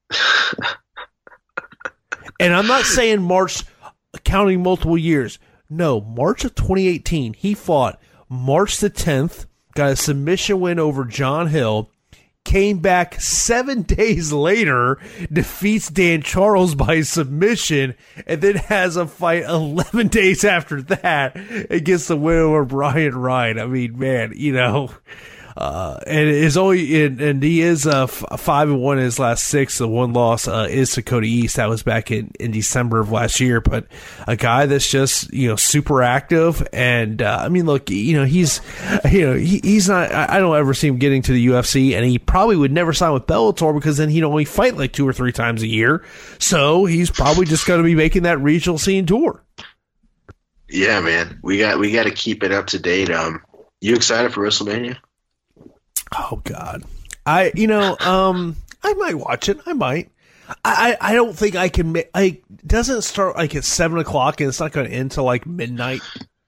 And I'm not saying March counting multiple years. No, March of twenty eighteen, he fought March the tenth, got a submission win over John Hill, came back seven days later, defeats Dan Charles by submission, and then has a fight eleven days after that against the win over Brian Ryan. I mean, man, you know... Uh, and is only in, and he is uh f- five and one in his last six. The one loss uh, is to Cody East. That was back in, in December of last year. But a guy that's just you know super active, and uh, I mean, look, you know he's you know he, he's not. I, I don't ever see him getting to the U F C, and he probably would never sign with Bellator because then he'd only fight like two or three times a year. So he's probably just going to be making that regional scene tour. Yeah, man, we got we got to keep it up to date. Um, you excited for WrestleMania? Oh God, I you know um I might watch it. I might. I I, I don't think I can. Ma- I doesn't start like at seven o'clock and it's not going to end till like midnight.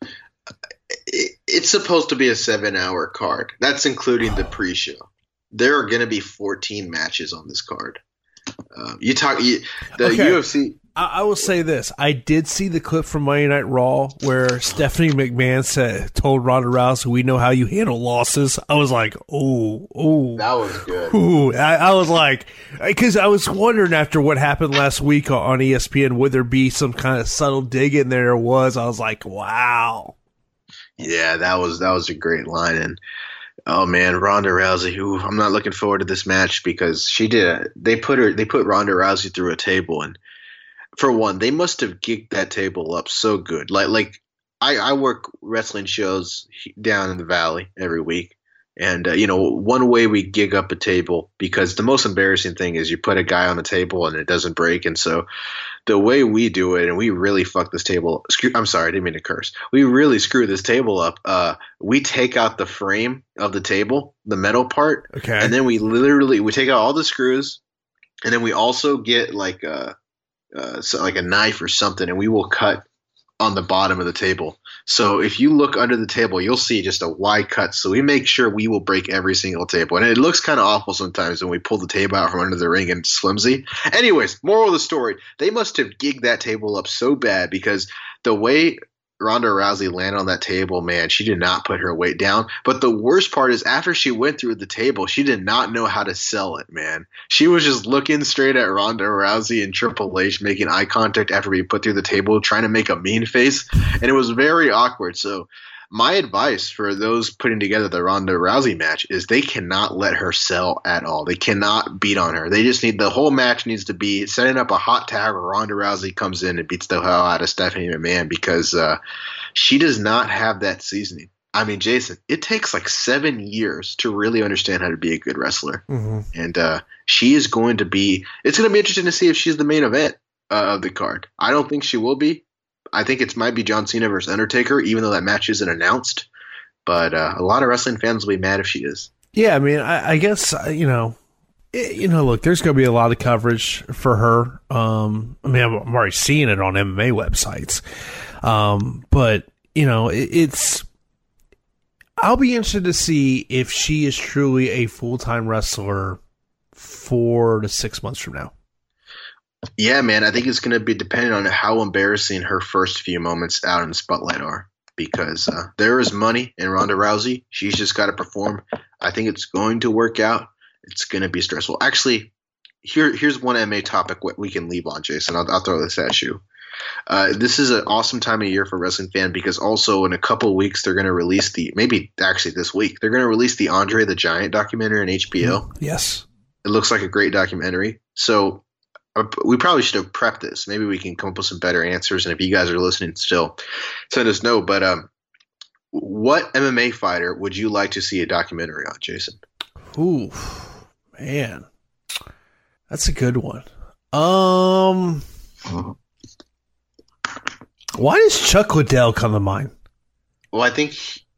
It, it's supposed to be a seven-hour card. That's including the pre-show. There are going to be fourteen matches on this card. Um, you talk you, the okay. U F C. I, I will say this: I did see the clip from Monday Night Raw where Stephanie McMahon said, "Told Ronda Rousey, we know how you handle losses." I was like, "Oh, oh, that was good." Ooh, I, I was like, because I was wondering after what happened last week on E S P N, would there be some kind of subtle dig in there? There was. I was like, "Wow." Yeah, that was that was a great line, and oh man, Ronda Rousey. Who I'm not looking forward to this match because she did. A, they put her. They put Ronda Rousey through a table, and for one, they must have gigged that table up so good. Like like I, I work wrestling shows down in the Valley every week, and uh, you know one way we gig up a table because the most embarrassing thing is you put a guy on the table and it doesn't break, and so the way we do it, and we really fuck this table. Screw, I'm sorry, I didn't mean to curse. We really screw this table up. Uh, we take out the frame of the table, the metal part, okay, and then we literally we take out all the screws, and then we also get like a, uh, so like a knife or something, and we will cut on the bottom of the table. So if you look under the table, you'll see just a wide cut. So we make sure we will break every single table. And it looks kind of awful sometimes when we pull the table out from under the ring and it's flimsy. Anyways, moral of the story, they must have gigged that table up so bad because the way Ronda Rousey landed on that table, man, she did not put her weight down. But the worst part is after she went through the table, she did not know how to sell it, man. She was just looking straight at Ronda Rousey and Triple H, making eye contact after we put through the table, trying to make a mean face. And it was very awkward. So my advice for those putting together the Ronda Rousey match is they cannot let her sell at all. They cannot beat on her. They just need – the whole match needs to be setting up a hot tag where Ronda Rousey comes in and beats the hell out of Stephanie McMahon because uh, she does not have that seasoning. I mean, Jason, it takes like seven years to really understand how to be a good wrestler. Mm-hmm. And uh, she is going to be – it's going to be interesting to see if she's the main event uh, of the card. I don't think she will be. I think it might be John Cena versus Undertaker, even though that match isn't announced. But uh, a lot of wrestling fans will be mad if she is. Yeah, I mean, I, I guess, you know, you know, look, there's going to be a lot of coverage for her. Um, I mean, I'm, I'm already seeing it on M M A websites. Um, but, you know, it, it's, I'll be interested to see if she is truly a full-time wrestler four to six months from now. Yeah, man, I think it's going to be dependent on how embarrassing her first few moments out in the spotlight are, because uh, there is money in Ronda Rousey. She's just got to perform. I think it's going to work out. It's going to be stressful. Actually, here here's one M M A topic what we can leave on, Jason. I'll, I'll throw this at you. Uh, this is an awesome time of year for wrestling fan, because also in a couple of weeks they're going to release the – maybe actually this week – they're going to release the Andre the Giant documentary on H B O. Yes. It looks like a great documentary. So – we probably should have prepped this. Maybe we can come up with some better answers. And if you guys are listening still, let us know. But um, what M M A fighter would you like to see a documentary on, Jason? Ooh, man. That's a good one. Um, why does Chuck Liddell come to mind? Well, I think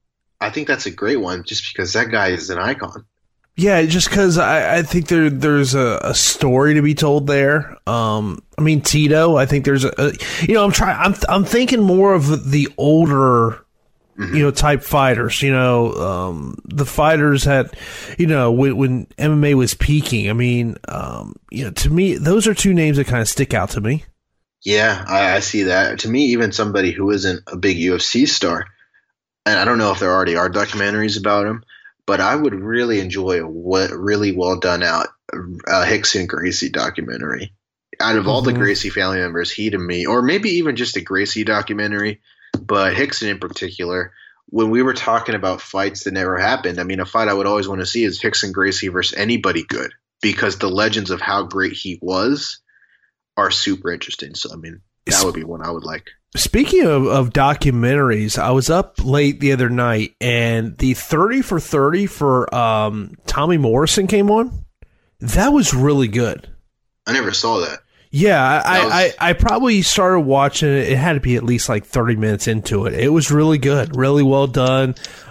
I think that's a great one just because that guy is an icon. Yeah, just because I, I think there there's a, a story to be told there. Um, I mean Tito. I think there's a, a you know I'm trying. I'm I'm thinking more of the older, mm-hmm. you know, type fighters. You know, um, the fighters had, you know, when, when M M A was peaking. I mean, um, you know, to me, those are two names that kind of stick out to me. Yeah, I, I see that. To me, even somebody who isn't a big U F C star, and I don't know if there already are documentaries about him. But I would really enjoy a what really well done out uh, Rickson Gracie documentary. Out of mm-hmm. all the Gracie family members, he to me, or maybe even just a Gracie documentary, but Rickson in particular. When we were talking about fights that never happened, I mean, a fight I would always want to see is Rickson Gracie versus anybody good, because the legends of how great he was are super interesting. So, I mean, that would be one I would like. Speaking of, of documentaries, I was up late the other night, and the thirty for thirty for um, Tommy Morrison came on. That was really good. I never saw that. Yeah, I, was- I, I probably started watching it. It had to be at least like thirty minutes into it. It was really good, really well done.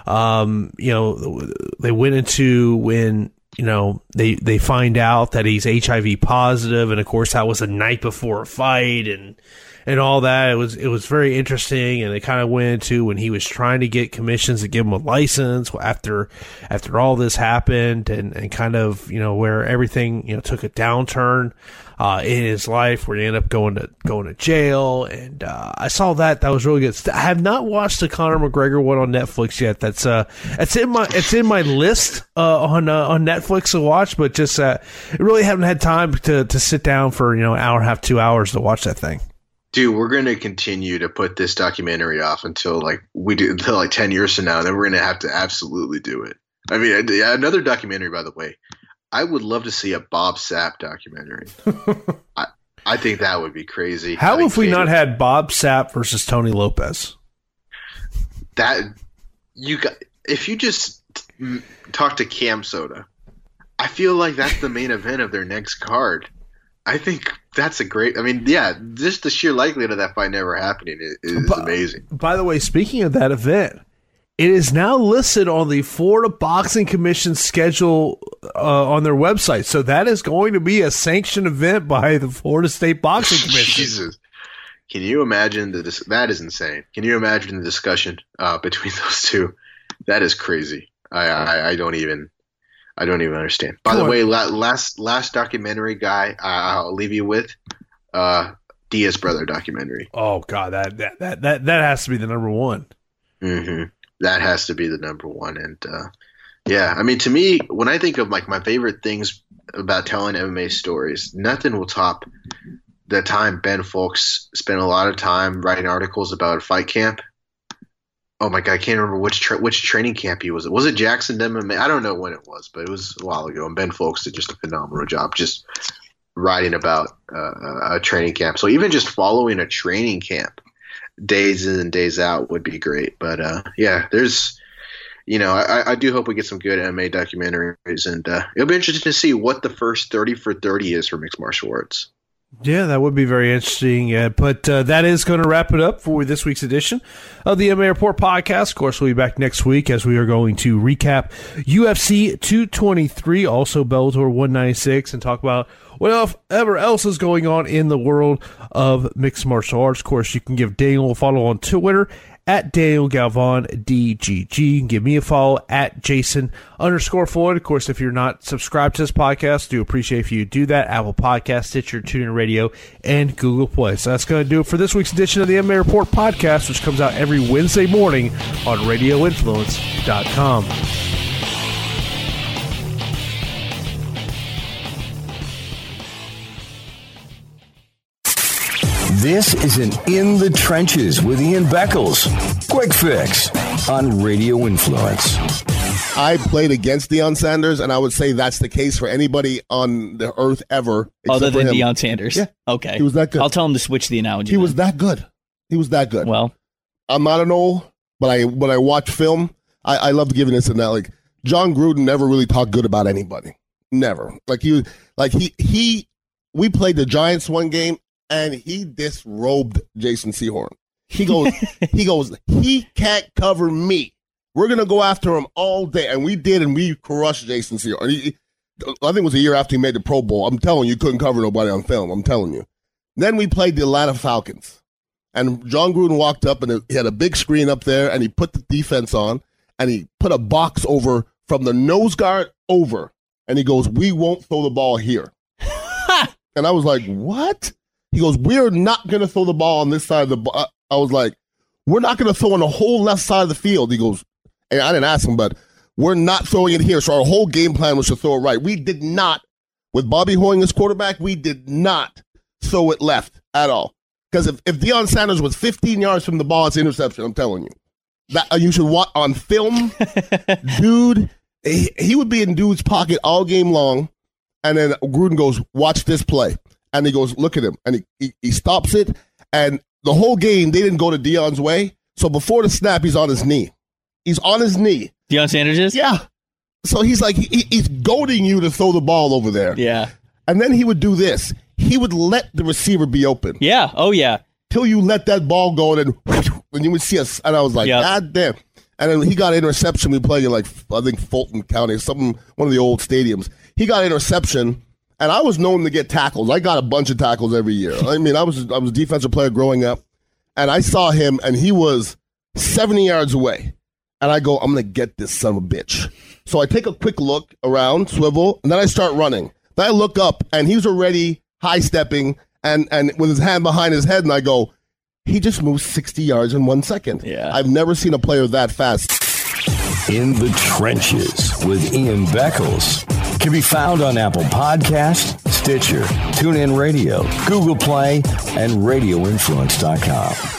Um, you know, they went into when, you know, they, they find out that he's H I V positive, and of course that was the night before a fight, and and all that. It was it was very interesting, and it kind of went into when he was trying to get commissions to give him a license after after all this happened, and, and kind of, you know, where everything, you know, took a downturn uh, in his life, where he ended up going to going to jail. And uh, I saw that that was really good. I have not watched the Conor McGregor one on Netflix yet. That's uh it's in my it's in my list uh, on uh, on Netflix to watch, but just uh, I really haven't had time to to sit down for, you know, an hour and a half, two hours to watch that thing. Dude, we're going to continue to put this documentary off until like we do until like ten years from now. And then we're going to have to absolutely do it. I mean, another documentary, by the way, I would love to see a Bob Sapp documentary. I, I think that would be crazy. How have we not had Bob Sapp versus Tony Lopez? That you got, if you just talk to Cam Soda, I feel like that's the main event of their next card. I think that's a great – I mean, yeah, just the sheer likelihood of that fight never happening is, is by, amazing. By the way, speaking of that event, it is now listed on the Florida Boxing Commission schedule uh, on their website. So that is going to be a sanctioned event by the Florida State Boxing Commission. Jesus. Can you imagine the dis- – that is insane. Can you imagine the discussion uh, between those two? That is crazy. I, I, I don't even – I don't even understand. By Come the on. way, la- last last documentary guy I'll leave you with, uh, Diaz brother documentary. Oh God, that that that that, that has to be the number one. Mm-hmm. That has to be the number one, and uh, yeah, I mean, to me, when I think of like my favorite things about telling M M A stories, nothing will top the time Ben Fowlkes spent a lot of time writing articles about a fight camp. Oh my God, I can't remember which tra- which training camp he was. Was it Jackson M M A? I don't know when it was, but it was a while ago. And Ben Fowlkes did just a phenomenal job just writing about uh, a training camp. So even just following a training camp days in and days out would be great. But uh, yeah, there's, you know, I, I do hope we get some good M M A documentaries, and uh, it'll be interesting to see what the first thirty for thirty is for mixed martial arts. Yeah, that would be very interesting. Uh, but uh, that is going to wrap it up for this week's edition of the M M A Report podcast. Of course, we'll be back next week as we are going to recap U F C two twenty-three, also Bellator one ninety-six, and talk about whatever else is going on in the world of mixed martial arts. Of course, you can give Daniel a follow on Twitter at Daniel Galvan D G G. You can give me a follow at Jason underscore Floyd. Of course, if you're not subscribed to this podcast, do appreciate if you do that. Apple Podcast, Stitcher, TuneIn Radio, and Google Play. So that's going to do it for this week's edition of the M M A Report podcast, which comes out every Wednesday morning on radio influence dot com. This is an In the Trenches with Ian Beckles. Quick Fix on Radio Influence. I played against Deion Sanders, and I would say that's the case for anybody on the earth ever. Other than Deion Sanders? Yeah. Okay. He was that good. I'll tell him to switch the analogy. He then. was that good. He was that good. Well, I'm not an old, but I when I watch film, I, I love giving this analogy. Like, John Gruden never really talked good about anybody. Never. Like he, like he, he. We played the Giants one game, and he disrobed Jason Sehorn. He goes, he goes, he can't cover me. We're going to go after him all day. And we did, and we crushed Jason Sehorn. He, I think it was a year after he made the Pro Bowl. I'm telling you, you couldn't cover nobody on film. I'm telling you. Then we played the Atlanta Falcons. And John Gruden walked up, and he had a big screen up there, and he put the defense on, and he put a box over from the nose guard over. And he goes, we won't throw the ball here. And I was like, what? He goes, we're not going to throw the ball on this side of the ball. I was like, we're not going to throw on the whole left side of the field. He goes, and I didn't ask him, but we're not throwing it here. So our whole game plan was to throw it right. We did not, with Bobby Hoying as quarterback, we did not throw it left at all. Because if, if Deion Sanders was fifteen yards from the ball, it's an interception, I'm telling you. That uh, you should watch on film. Dude, he, he would be in dude's pocket all game long. And then Gruden goes, watch this play. And he goes, look at him. And he, he, he stops it. And the whole game, they didn't go to Deion's way. So before the snap, he's on his knee. He's on his knee. Deion Sanders is? Yeah. So he's like, he, he's goading you to throw the ball over there. Yeah. And then he would do this. He would let the receiver be open. Yeah. Oh, yeah. Till you let that ball go, and then and you would see us. And I was like, yep. God damn. And then he got an interception. We played in, like, I think, Fulton County, something, one of the old stadiums. He got an interception. And I was known to get tackles. I got a bunch of tackles every year. I mean, I was I was a defensive player growing up, and I saw him, and he was seventy yards away. And I go, I'm going to get this son of a bitch. So I take a quick look around, swivel, and then I start running. Then I look up, and he's already high-stepping and, and with his hand behind his head, and I go, he just moved sixty yards in one second. Yeah. I've never seen a player that fast. In the Trenches with Ian Beckles can be found on Apple Podcast, Stitcher, TuneIn Radio, Google Play, and radio influence dot com.